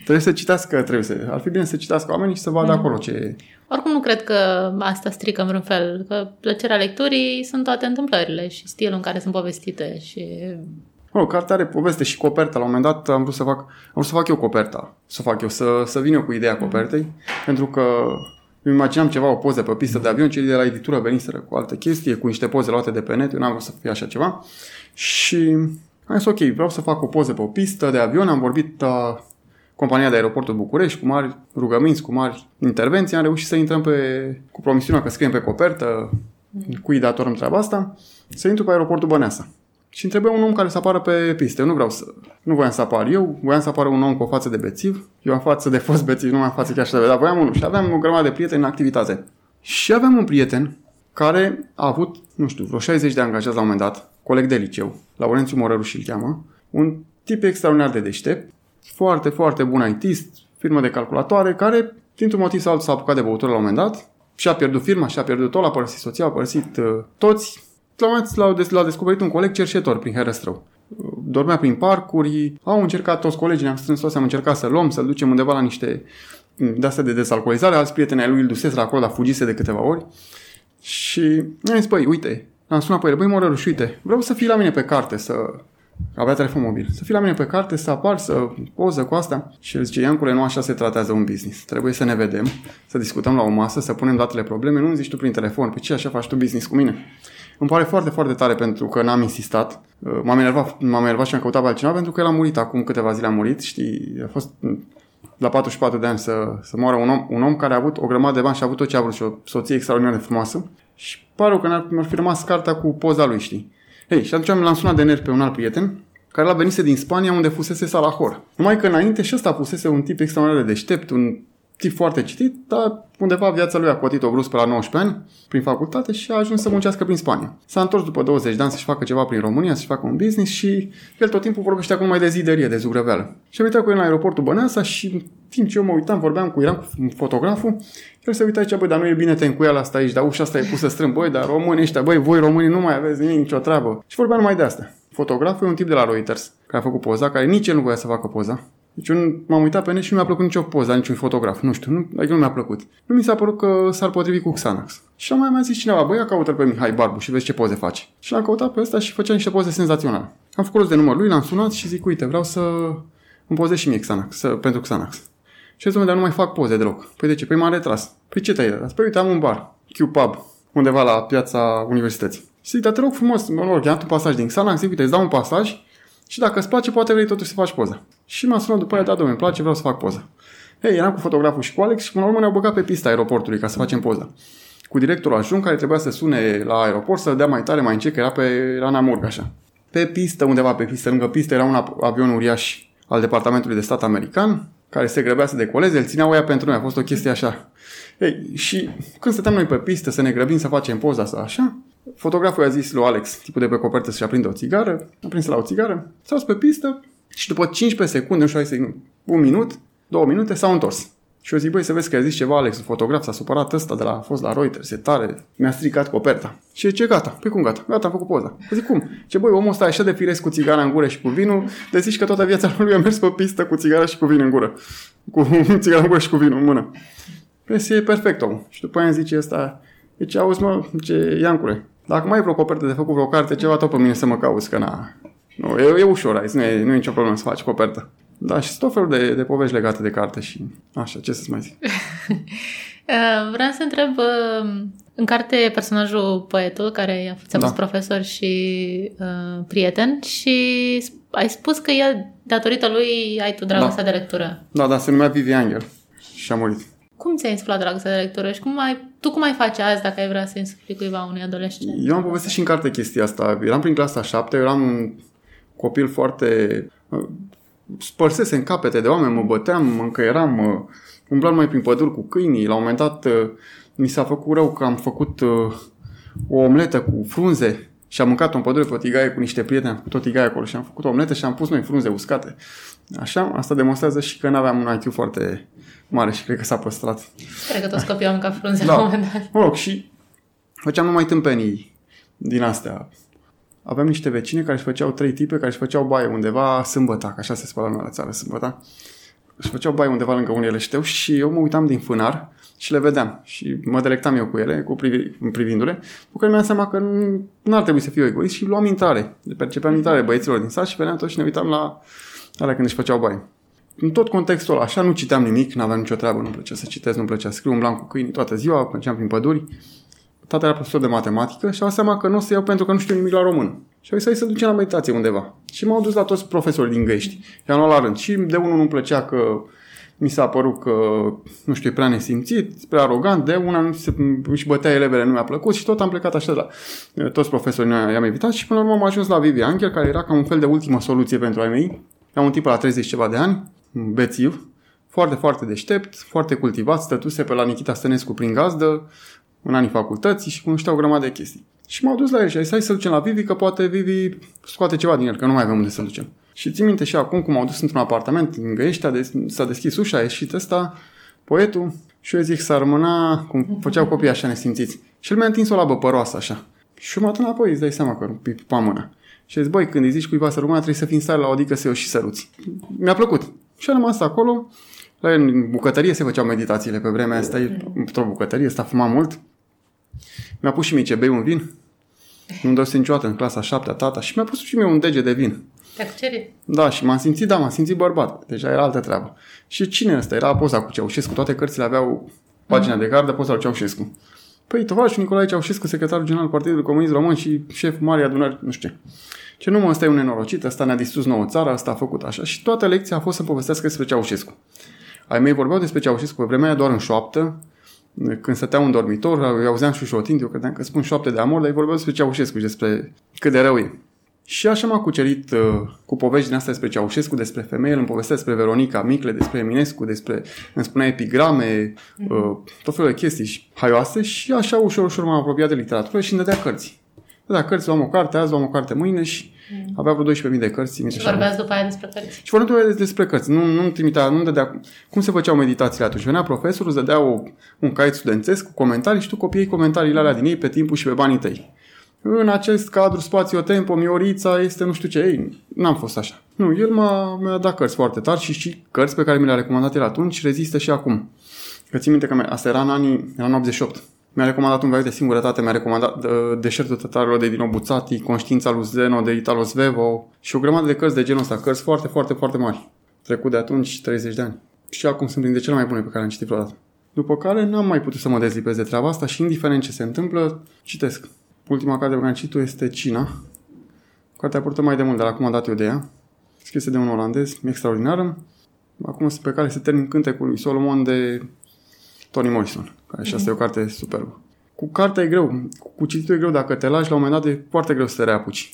Ar fi bine să citească oamenii și să vadă acolo ce... Oricum nu cred că asta strică în vreun fel, că plăcerea lecturii sunt toate întâmplările și stilul în care sunt povestite și... Cartea are poveste și coperta. La un moment dat am vrut să fac eu coperta. Să vin eu cu ideea copertei, pentru că îmi imaginam ceva, o poză pe pistă de avion, cei de la editură veniseră cu alte chestii, cu niște poze luate de pe net, eu n-am vrut să fie așa ceva. Și am zis, ok, vreau să fac o poză pe o pistă de avion, am vorbit compania de aeroportul București, cu mari rugăminți, cu mari intervenții, am reușit să intrăm cu promisiunea că scriem pe copertă, cui datorăm treaba asta, să intru pe aeroportul Băneasa. Și îmi trebuia un om care să apară pe piste. Nu voiam să apar eu, voiam să apară un om cu o față de bețiv. Eu am față de fost bețiv, nu am față chiar și de dar voiam unul. Și aveam o grămadă de prieteni în activitate. Și aveam un prieten care a avut, vreo 60 de angajați la un moment dat, coleg de liceu, Laurențiu Morăru și-l cheamă, un tip extraordinar de deștept, foarte, foarte bun ITist, firmă de calculatoare, care, dintr-un motiv sau altul, s-a apucat de băutură la un moment dat și a pierdut firma, și a pierdut tot, a părăsit soția, a părăsit toți. La un moment dat l-a descoperit un coleg cerșetor prin Herăstrău. Dormea prin parcuri, au încercat toți colegii, ne-am strâns toți, am încercat să-l luăm, să-l ducem undeva la niște de-astea de desalcoolizare, alți prieteni ai lui îl duseseră acolo, dar fugise de câteva ori. Și am zis, uite, am sunat pe el, Morăruș, uite, vreau să fii la mine pe carte, avea telefon mobil, să fii la mine pe carte, să apar, să poză cu asta. Și el zice, Iancule, nu așa se tratează un business. Trebuie să ne vedem, să discutăm la o masă, să punem datele probleme, nu zici tu prin telefon, pe ce așa faci tu business cu mine? Îmi pare foarte, foarte tare pentru că n-am insistat. M-am enervat și am căutat pe altcineva pentru că el a murit acum câteva zile, a murit, știi, a fost la 44 de ani să moară un om care a avut o grămadă de bani și a avut tot ce a vrut și o soție extraordinar de frumoasă. Și pare că mi-ar fi rămas cartea cu poza lui, știi. Și atunci l-am sunat de nervi pe un alt prieten care l-a venise din Spania unde fusese Salahor. Numai că înainte și ăsta fusese un tip extraordinar de deștept, un tip foarte citit, dar undeva viața lui a cotit-o brusc pe la 19 ani prin facultate și a ajuns să muncească prin Spania. S-a întors după 20 de ani să-și facă ceva prin România, să-și facă un business și el tot timpul vorbește acum mai de zidărie, de zugrăveală. Și am uitat cu el la aeroportul Băneasa și în timp ce eu mă uitam, eram cu fotograful, el se uita aici, dar nu e bine te încuiala asta aici, dar ușa asta e pusă strâmb, dar românii ăștia, voi românii nu mai aveți nicio treabă. Și vorbeam numai de asta. Fotograful e un tip de la Reuters, care a făcut poza, care nici el nu voia să facă poza. Deci eu m-am uitat pe net și nu mi-a plăcut nicio poză, niciun fotograf, adică nu mi-a plăcut. Nu mi s-a părut că s-ar potrivi cu Xanax. Și mai mi-a zis cineva, ia caută-l pe Mihai Barbu și vezi ce poze face. Și l-am căutat pe ăsta și făcea niște poze senzaționale. Am făcut rost de numărul lui, l-am sunat și zic, uite, vreau să îmi pozez și mie Xanax, pentru Xanax. Și zic, dar nu mai fac poze deloc. Păi de ce? Păi m-a retras. Păi ce te-ai retras? Păi uite, am un bar, Q-Pub, undeva la piața universității. Și zic, dar te rog frumos, am dat un pasaj din Xanax, zic, uite, îți dau un pasaj și dacă îți place, poate vrei totuși să faci poza. Și m-a sunat după aia, da, domnule, îmi place, vreau să fac poză. Eram cu fotograful și cu Alex și până la urmă ne-au băgat pe pista aeroportului ca să facem poza. Cu directorul adjunct care trebuia să sune la aeroport să dea mai tare, mai încet, că era pe Ranamurg, așa. Pe pistă, undeva pe pistă, lângă pistă, era un avion uriaș al Departamentului de Stat american, care se grăbea să decoleze, îl țineau ea pentru noi, a fost o chestie așa. Și când stăteam noi pe pistă să ne grăbim să facem poza asta așa, fotograful i-a zis lui Alex, tipul de pe copertă, să-și aprinde o țigară, a prins la o țigară, s-a dus pe pistă și după 15 secunde, nu știu, un minut, 2 minute, s-au întors. Și eu zic, să vezi că a zis ceva Alex, un fotograf, s-a supărat ăsta a fost la Reuters, e tare, mi-a stricat coperta. Și zice, gata, păi cum gata? Gata, am făcut poza. Eu zic, cum? Ce omul ăsta e așa de firesc cu țigara în gură și cu vinul, de zici că toată viața lui a mers pe pistă cu țigara și cu vin în gură. Cu țigara în gură și cu vinul în mână. Păi e perfect, om. Și după aia îmi zice ăsta, deci auzi, mă, ce Iancule, dacă mai ai vreo copertă de făcut vreo carte, ceva tot pe mine să mă cauți, că nu, e ușor aici, nu e nicio problemă să faci copertă. Da, și tot felul de povești legate de carte și așa, ce să-ți mai zic. Vreau să întreb, în carte e personajul poetul, care ți-a fost profesor și prieten și ai spus că el, datorită lui, ai tu dragostea de lectură. Da, se numea Vivi Angel și a murit. Cum ți-ai insuflat dragostea de lectură și tu cum ai face azi dacă ai vrea să insufli cuiva unui adolescent? Eu am povestit și în carte chestia asta. Eram prin clasa 7, eram un copil foarte... spărsese în capete de oameni, mă băteam, încăieram, umblam mai prin păduri cu câinii. La un moment dat mi s-a făcut rău că am făcut o omletă cu frunze și am mâncat-o în pădure pe o tigaie cu niște prieteni, am făcut o tigaie acolo și am făcut o omletă și am pus noi frunze uscate. Așa, asta demonstrează și că n-aveam un IQ foarte mare și cred că s-a păstrat. Cred că toți copiii au mâncat frunze la un moment dat. Mă rog, și făceam numai tâmpenii din astea. Aveam niște vecine care își făceau 3 tipe care își făceau baie undeva sâmbătă, că așa se spăla la țară sâmbătă. își făceau baie undeva lângă un eleșteu și eu mă uitam din fânar și le vedeam și mă delectam eu cu ele, privindu-le, cu care mi-am seama că nu ar trebui să fiu egoist și luam intrare. Percepeam intrare băieților din sat și veneam toți și ne uitam la alea când își făceau baie. În tot contextul ăla, așa nu citeam nimic, n-aveam nicio treabă, nu-mi plăcea să citesc, nu-mi plăcea să scriu, umblam cu câinii toată ziua, mergeam prin păduri. Tata era profesor de matematică și am seama că nu o să iau pentru că nu știu nimic la română. Și au zis să ducem la meditație undeva. Și m-au dus la toți profesorii din Găiești. I-am luat la rând. Și de unul nu-mi plăcea că mi s-a părut că, nu știu, e prea nesimțit, prea arogant, de una își bătea elevele, nu mi-a plăcut și tot am plecat așa la toți profesorii i-am evitat și până la urmă am ajuns la Vivi Angel, care era ca un fel de ultimă soluție pentru ai mei. Era un tip la 30 ceva de ani, bețiv, foarte, foarte deștept, foarte cultivat, stătuse pe la Nikita Stănescu prin gazdă, în anii facultății și cunoștea o grămadă de chestii. Și m-au dus la el și a zis, hai să ducem la Vivi, că poate Vivi scoate ceva din el, că nu mai avem unde să ducem. Și țin minte și acum cum m-au dus într-un apartament în Găiești, s-a deschis ușa, a ieșit ăsta, poetul, și eu zic să rămâna, cum făceau copiii așa nesimțiți. Și el mi-a întins o labă păroasă așa. Și eu m-am dat înapoi, îți dai seama că pipa mâna. Și a zis, băi, când îi zici cuiva să rămână, trebuie să fii în stare la o dică să o și săruți. Mi-a plăcut. Și am rămas acolo, la el în bucătărie se făceau meditațiile pe vremea asta, într-o bucătărie, ăsta fuma mult. Mi-a pus și mie ce bei un vin. Nu-mi dau niciodată în clasa 7-a tata și mi-a pus și mie un dege de vin. Te-a cucerit? Da, și m-am simțit bărbat. Deja era altă treabă. Și cine ăsta? Era poza cu Ceaușescu. Toate cărțile aveau pagina de gardă, poza lui Ceaușescu. Păi, tovarășul Nicolae Ceaușescu, secretarul general al Partidului Comunist Român și șeful Marii Adunări, nu știu ce. Nu mă, ăsta e un nenorocit, ăsta ne-a distrus nouă țara, ăsta a făcut așa. Și toată lecția a fost să povestească despre Ceaușescu. Ai mei vorbeau despre Ceaușescu pe vremea aia doar în șoaptă. Când stăteau în dormitor, îi auzeam șușotind, eu credeam că spun șoapte de amor, dar îi vorbeau despre Ceaușescu și despre cât de rău e. Și așa m-a cucerit cu povești din astea despre Ceaușescu, despre femei, îmi povestea despre Veronica Micle, despre Eminescu, îmi spunea epigrame, tot felul de chestii haioase și așa ușor, ușor m-am apropiat de literatură și îmi dădea cărți. Dădea cărți, luam o carte, azi luam o carte mâine și avea vreo 12.000 de cărți. Și vorbeați după aia despre cărți. Și vorbeam despre cărți. Nu dădea. Cum se făceau meditațiile atunci? Venea profesorul, îți dădea un caiet studențesc cu comentarii și tu copiai comentariile alea din ei pe timpul și pe banii tăi. În acest cadru spațio-tempo, Miorița este nu știu ce. Ei, n-am fost așa. Nu, el mi-a dat cărți foarte tari și cărți pe care mi le-a recomandat el atunci rezistă și acum. Că țin minte că asta era în 88. Mi-a recomandat un veac de singurătate, mi-a recomandat Deșertul tătarilor de Dino Buzzati, Conștiința lui Zeno de Italo Svevo și o grămadă de cărți de genul ăsta, cărți foarte, foarte, foarte mari. Trecut de atunci 30 de ani. Și acum sunt printre cele mai bune pe care am citit vreodată. După care n-am mai putut să mă dezlipesc de treaba asta și indiferent ce se întâmplă, citesc. Ultima carte pe care am citit-o este Cina. Cartea purtă mai de mult, dar acum am dat eu de ea. Scrisă de un olandez, extraordinară. Acum pe care se termin Cântecul lui Solomon de Toni Morrison. Care și asta e o carte superbă. Cu cartea e greu. Cu cititul e greu. Dacă te lași, la un moment dat e foarte greu să te reapuci.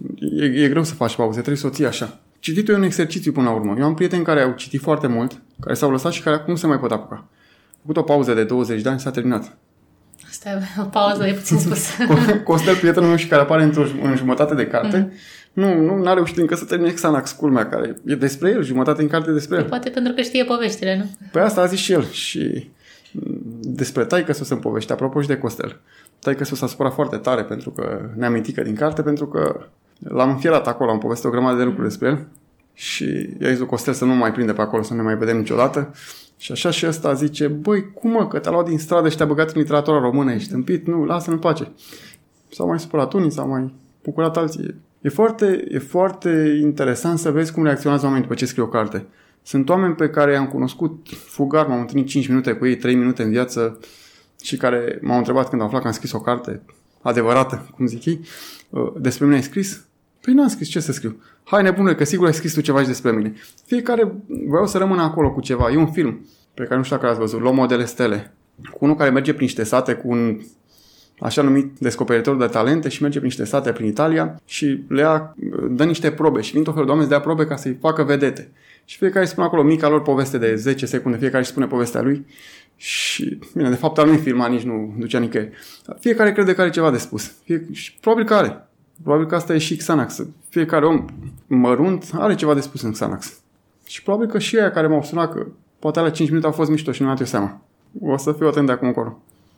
E greu să faci pauze. Trebuie să o ții așa. Cititul e un exercițiu până la urmă. Eu am prieteni care au citit foarte mult, care s-au lăsat și care acum nu se mai pot apuca. Au făcut o pauză de 20 de ani, s-a terminat. Asta e o pauză, e puțin spus. Costel, prietenul meu și care apare în jumătate de carte, nu a reușit încă să termine Xanax, culmea, care e despre el, jumătate în carte despre el. Poate pentru că știe poveștile, nu? Păi asta a zis și el. Și despre taică-sul se poveste, apropo și de Costel. Taică-sul s-a supărat foarte tare pentru că ne-a amintit că din carte, pentru că l-am înfierat acolo, am povestit o grămadă de lucruri despre el și i-a zis lui Costel să nu mai prinde pe acolo, să nu ne mai vedem niciodată. Și așa și ăsta zice, băi, cum mă, că te-a luat din stradă și te-a băgat în literatura română, ești tâmpit? Nu, lasă-l în pace. S-au mai supărat unii, s-au mai bucurat alții. E foarte interesant să vezi cum reacționează oamenii după ce scrie o carte. Sunt oameni pe care i-am cunoscut fugar, m-am întâlnit 5 minute cu ei, 3 minute în viață și care m-au întrebat când au aflat că am scris o carte adevărată, cum zic ei, despre mine ai scris? Păi n-am scris, ce să scriu? Hai nebunule, că sigur ai scris tu ceva și despre mine. Fiecare vreau să rămână acolo cu ceva. E un film pe care nu știu dacă l-ați văzut, L'Uomo delle Stelle, cu unul care merge prin niște sate, cu un așa numit descoperitor de talente și merge prin niște sate prin Italia și dă niște probe și vin tot felul de oameni să dea probe ca să-i facă vedete. Și fiecare spune acolo mica lor poveste de 10 secunde, fiecare își spune povestea lui și, bine, de fapt al nu-i filma, nici nu ducea nicăieri. Fiecare crede că are ceva de spus. Și probabil că are. Probabil că asta e și Xanax. Fiecare om mărunt are ceva de spus în Xanax. Și probabil că și aia care m-au sunat că poate alea 5 minute au fost mișto și nu mi-am dat eu seama. O să fiu atent de acum încolo.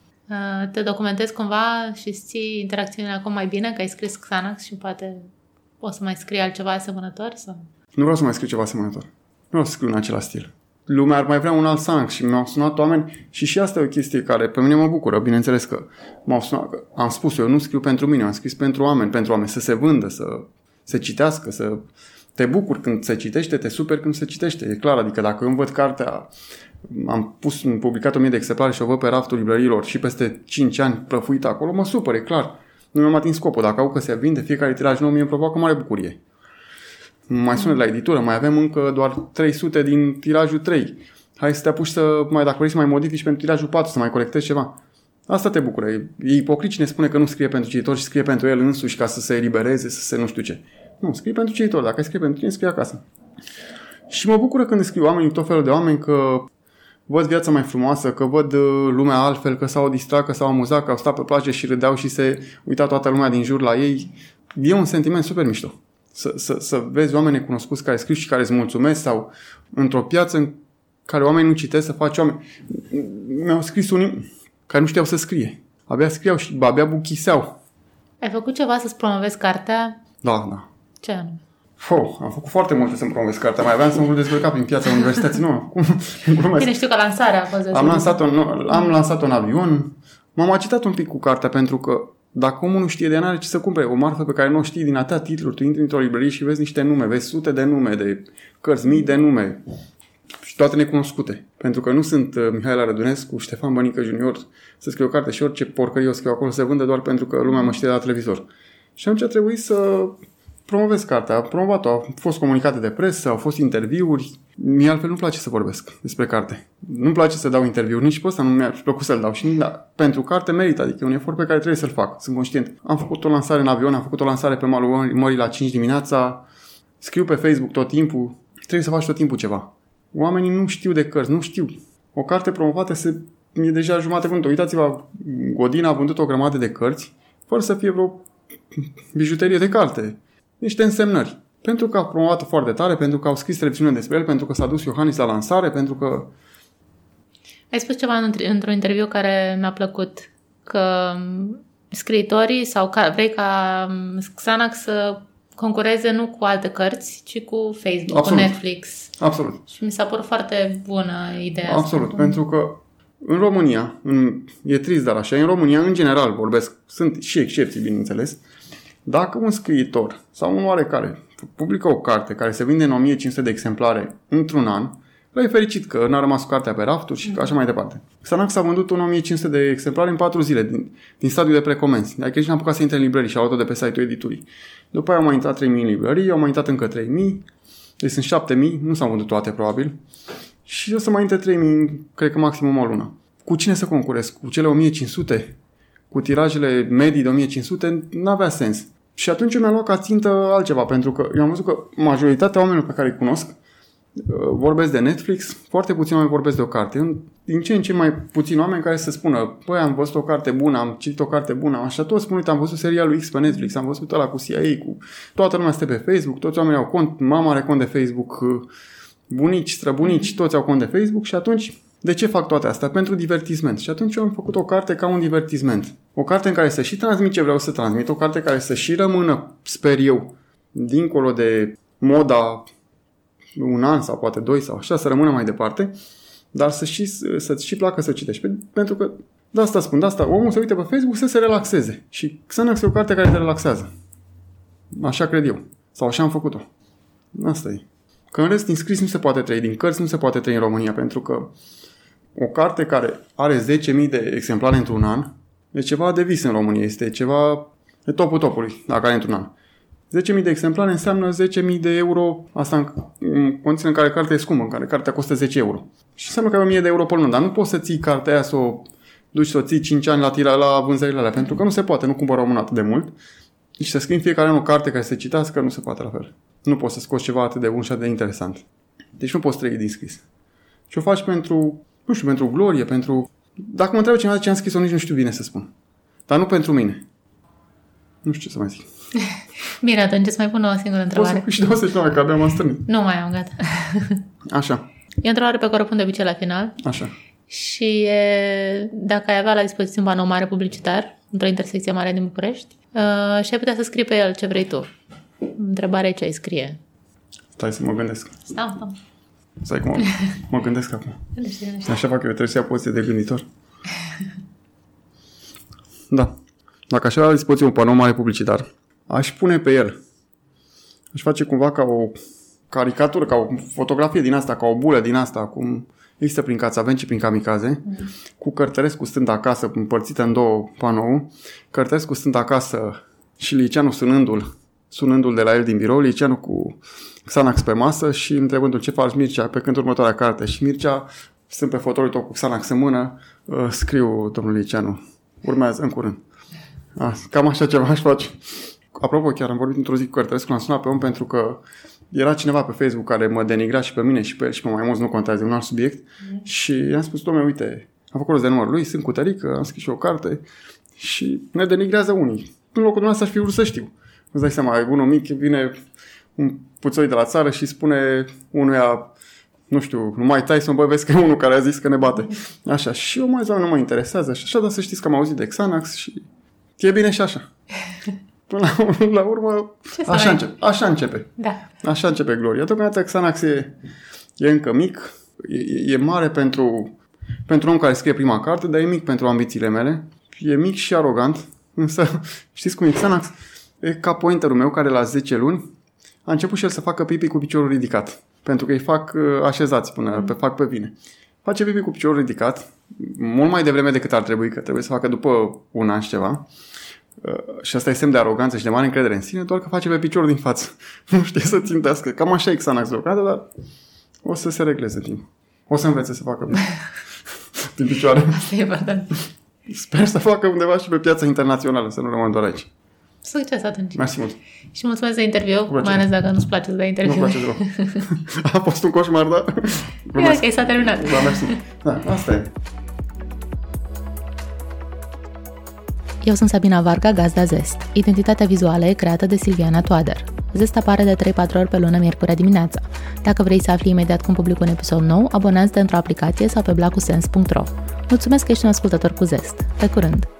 Te documentezi cumva și îți ții interacțiunile acum mai bine, că ai scris Xanax și poate o să mai scrii altceva asemănător? Sau? Nu vreau să mai scriu ceva asemănător. Nu vreau să scriu în același stil. lumea ar mai vrea un alt Xanax și mi-au sunat oameni și asta e o chestie care pe mine mă bucură, bineînțeles că m-au sunat, că am spus eu nu scriu pentru mine, am scris pentru oameni să se vândă, să se citească, să te bucuri când se citește, te superi când se citește, e clar, adică dacă eu îmi văd cartea, am publicat 1000 de exemplare și o văd pe raftul librăriilor și peste 5 ani prăfuită acolo, mă supăr, e clar, nu mi-am atins scopul, dacă au că se vinde fiecare tiraj nou, mie îmi provoacă mare bucurie. Mai sună de la editură, mai avem încă doar 300 din tirajul 3. Hai să te apuci dacă vrei să mai modifici pentru tirajul 4, să mai colectezi ceva. Asta te bucură. E ipocrit cine spune că nu scrie pentru cititor și scrie pentru el însuși ca să se elibereze, să se nu știu ce. Nu, scrie pentru cititor. Dacă ai scrie pentru tine, scrie acasă. Și mă bucură când scriu oamenii, tot felul de oameni, că văd viața mai frumoasă, că văd lumea altfel, că s-au distrat, că s-au amuzat, că au stat pe plajă și râdeau și se uita toată lumea din jur la ei. E un sentiment super mișto. Să vezi oameni necunoscuți care scriu și care îți mulțumesc sau într-o piață în care oamenii nu citesc, să faci oameni. Mi-au scris unii care nu știau să scrie. Abia scriau și abia buchiseau. Ai făcut ceva să-ți promovezi cartea? Da. Ce anume? Am făcut foarte multe să-mi promovez cartea. Mai aveam să mă dezvolta prin piața universității. Nu, Bine, știu că lansarea a fost am lansat-o în avion. M-am agitat un pic cu cartea pentru că dacă omul nu știe de ea, n-are ce să cumpere. O marfă pe care nu o știi din atâtea titluri. Tu intri într-o librărie și vezi niște nume, vezi sute de nume, de cărți, mii de nume și toate necunoscute. Pentru că nu sunt Mihaela Rădunescu, Ștefan Bănică Junior să scriu o carte și orice porcărie o scriu acolo se vândă doar pentru că lumea mă știe de la televizor. Și atunci a trebuit să promovez cartea. Am promovat-o, au fost comunicate de presă, au fost interviuri. Mie altfel nu-mi place să vorbesc despre carte. Nu-mi place să dau interviuri, nici pe ăsta nu mi-a plăcut să-l dau. Și pentru carte merită, adică e un efort pe care trebuie să-l fac. Sunt conștient. Am făcut o lansare în avion, am făcut o lansare pe malul mării la 5 dimineața, scriu pe Facebook tot timpul. Trebuie să faci tot timpul ceva. Oamenii nu știu de cărți, nu știu. O carte promovată e deja jumate vândută. Uitați-vă, Godin a vândut o grămadă de cărți fără să fie vreo bijuterie de carte. Niște însemnări. Pentru că a promovat foarte tare, pentru că au scris televiziune despre el, pentru că s-a dus Iohannis la lansare, pentru că... Ai spus ceva într-un interviu care mi-a plăcut, că scriitorii sau vrei ca Xanax să concureze nu cu alte cărți, ci cu Facebook, Absolut. Cu Netflix. Absolut. Și mi s-a părut foarte bună ideea Absolut, asta. Pentru că în România, e trist, dar așa, în România, în general, vorbesc, sunt și excepții, bineînțeles, dacă un scriitor sau un oarecare publică o carte care se vinde în 1500 de exemplare într-un an, l-ai fericit că n-a rămas cartea pe rafturi și așa mai departe. Xanax a vândut în 1500 de exemplare în 4 zile, din stadiul de precomenzi. Adică nici n-am apucat să intre în librării și a luat-o de pe site-ul editurii. După aia au mai intrat 3000 în librării, au mai intrat încă 3000, deci sunt 7000, nu s-au vândut toate probabil. Și o să mai intre 3000, cred că maximum o lună. Cu cine să concurez? Cu cele 1500? Cu tirajele medii de 1500? N-avea sens. Și atunci eu mi-am luat ca țintă altceva, pentru că eu am văzut că majoritatea oamenilor pe care îi cunosc vorbesc de Netflix, foarte puțini oameni vorbesc de o carte. Din ce în ce mai puțini oameni care să spună, băi, am văzut o carte bună, am citit o carte bună, așa toți spun, uite, am văzut serialul X pe Netflix, am văzut ăla cu CIA, cu toată lumea este pe Facebook, toți oamenii au cont, mama are cont de Facebook, bunici, străbunici, toți au cont de Facebook și atunci, de ce fac toate astea? Pentru divertisment. Și atunci eu am făcut o carte ca un divertisment. O carte în care să și transmit ce vreau să transmit, o carte care să și rămână, sper eu, dincolo de moda un an sau poate 2 sau așa, să rămână mai departe, dar să-ți și placă să citești. Pentru că, de asta spun, de asta omul se uite pe Facebook să se relaxeze. Și Xanax e o carte care te relaxează. Așa cred eu. Sau așa am făcut-o. Asta e. Că în rest, din scris nu se poate trăi, din cărți nu se poate trăi în România, pentru că o carte care are 10.000 de exemplare într-un an e ceva de vis în România. Este ceva de topul topului, dacă are într-un an. 10.000 de exemplare înseamnă 10.000 de euro, asta în condiții în care cartea e scumpă, în care cartea costă 10 euro. Și înseamnă că ai 1000 de euro pe lună, dar nu poți să ții cartea aia, să o duci să o ții 5 ani la vânzările alea, pentru că nu se poate, nu cumpără omul atât de mult. Și să scrii în fiecare an o carte care să citească, nu se poate la fel. Nu poți să scoți ceva atât de bun și atât de interesant. Deci nu poți trăi din scris. Și o faci pentru, nu știu, pentru glorie, pentru... Dacă mă întreabă cineva de ce am scris-o, nici nu știu bine să spun. Dar nu pentru mine. Nu știu ce să mai zic. Bine, atunci îți mai pun o singură întrebare. Poți să și 29, că abia m-am strânit. Nu mai am, gata. Așa. E o întrebare pe care o pun de obicei la final. Așa. Și dacă ai avea la dispoziție un panou mare publicitar, într-o intersecție mare din București, și ai putea să scrii pe el ce vrei tu. Întrebarea e ce ai scrie. Stai să mă gândesc. Stau. Stai cum mă gândesc acum. Așa fac eu, trebuie să ia poziție de gânditor. Da. Dacă aș avea la dispoziție un panou mare publicitar, aș pune pe el. Aș face cumva ca o caricatură, ca o fotografie din asta, ca o bulă din asta, cum există prin Cațaven și prin Kamikaze, cu Cărtărescu stând acasă, împărțită în două panou, Cărtărescu stând acasă și Liceanu sunându-l de la el din birou, Liceanu cu Xanax pe masă și întrebându-l ce faci, Mircea, pe când următoarea carte. Și Mircea, stând pe fotoliul tău cu Xanax în mână, scriu domnul Liceanu. Urmează în curând. Cam așa ceva aș face. Apropo, chiar am vorbit într-o zi cu Cărtărescu, l-am sunat pe om pentru că era cineva pe Facebook care mă denigra și pe mine și pe el și pe mai mulți, nu contează, un alt subiect. Și i-am spus, dom'le, uite, am făcut rost de numărul lui, sunt cu tărică, am scris și o carte și ne denigrează unii. În locul dumneavoastră aș fi vrut să știu. Îți dai seama, e unul mic, vine un puțoi de la țară și spune unuia, nu știu, nu mai tai să mă vezi că e unul care a zis că ne bate. Așa, și eu mai zic, nu mă interesează și așa, dar să știți că am auzit de Xanax și e bine și așa. Până la urmă, așa începe. Da. Așa începe gloria. Deocamdată Xanax e încă mic, e mare pentru un om care scrie prima carte, dar e mic pentru ambițiile mele. E mic și arogant, însă știți cum e Xanax? E ca pointerul meu care la 10 luni a început și el să facă pipi cu piciorul ridicat. Pentru că îi fac așezați fac pe vine. Face pipi cu piciorul ridicat, mult mai devreme decât ar trebui, că trebuie să facă după un an și ceva. Și asta e semn de aroganță și de mare încredere în sine, doar că face pe piciorul din față. Nu știe să țintească. Cam așa e Xanax deocamdată, dar o să se regleze timp. O să învețe să facă din picioare. Asta e important. Sper să facă undeva și pe piața internațională, să nu rămân doar aici. Succes atunci. Mersi mult. Și mulțumesc de interviu, mai ales dacă nu-ți place să dai interviu. Nu-mi place deloc. A fost un coșmar, da? E ok, s-a terminat. Da, mersi. Da, asta e. Eu sunt Sabina Varga, gazda Zest. Identitatea vizuală e creată de Silviana Toader. Zest apare de 3-4 ori pe lună, miercurea dimineața. Dacă vrei să afli imediat cum public un episod nou, abonează-te într-o aplicație sau pe blacusens.ro. Mulțumesc că ești un ascultător cu Zest. Pe curând!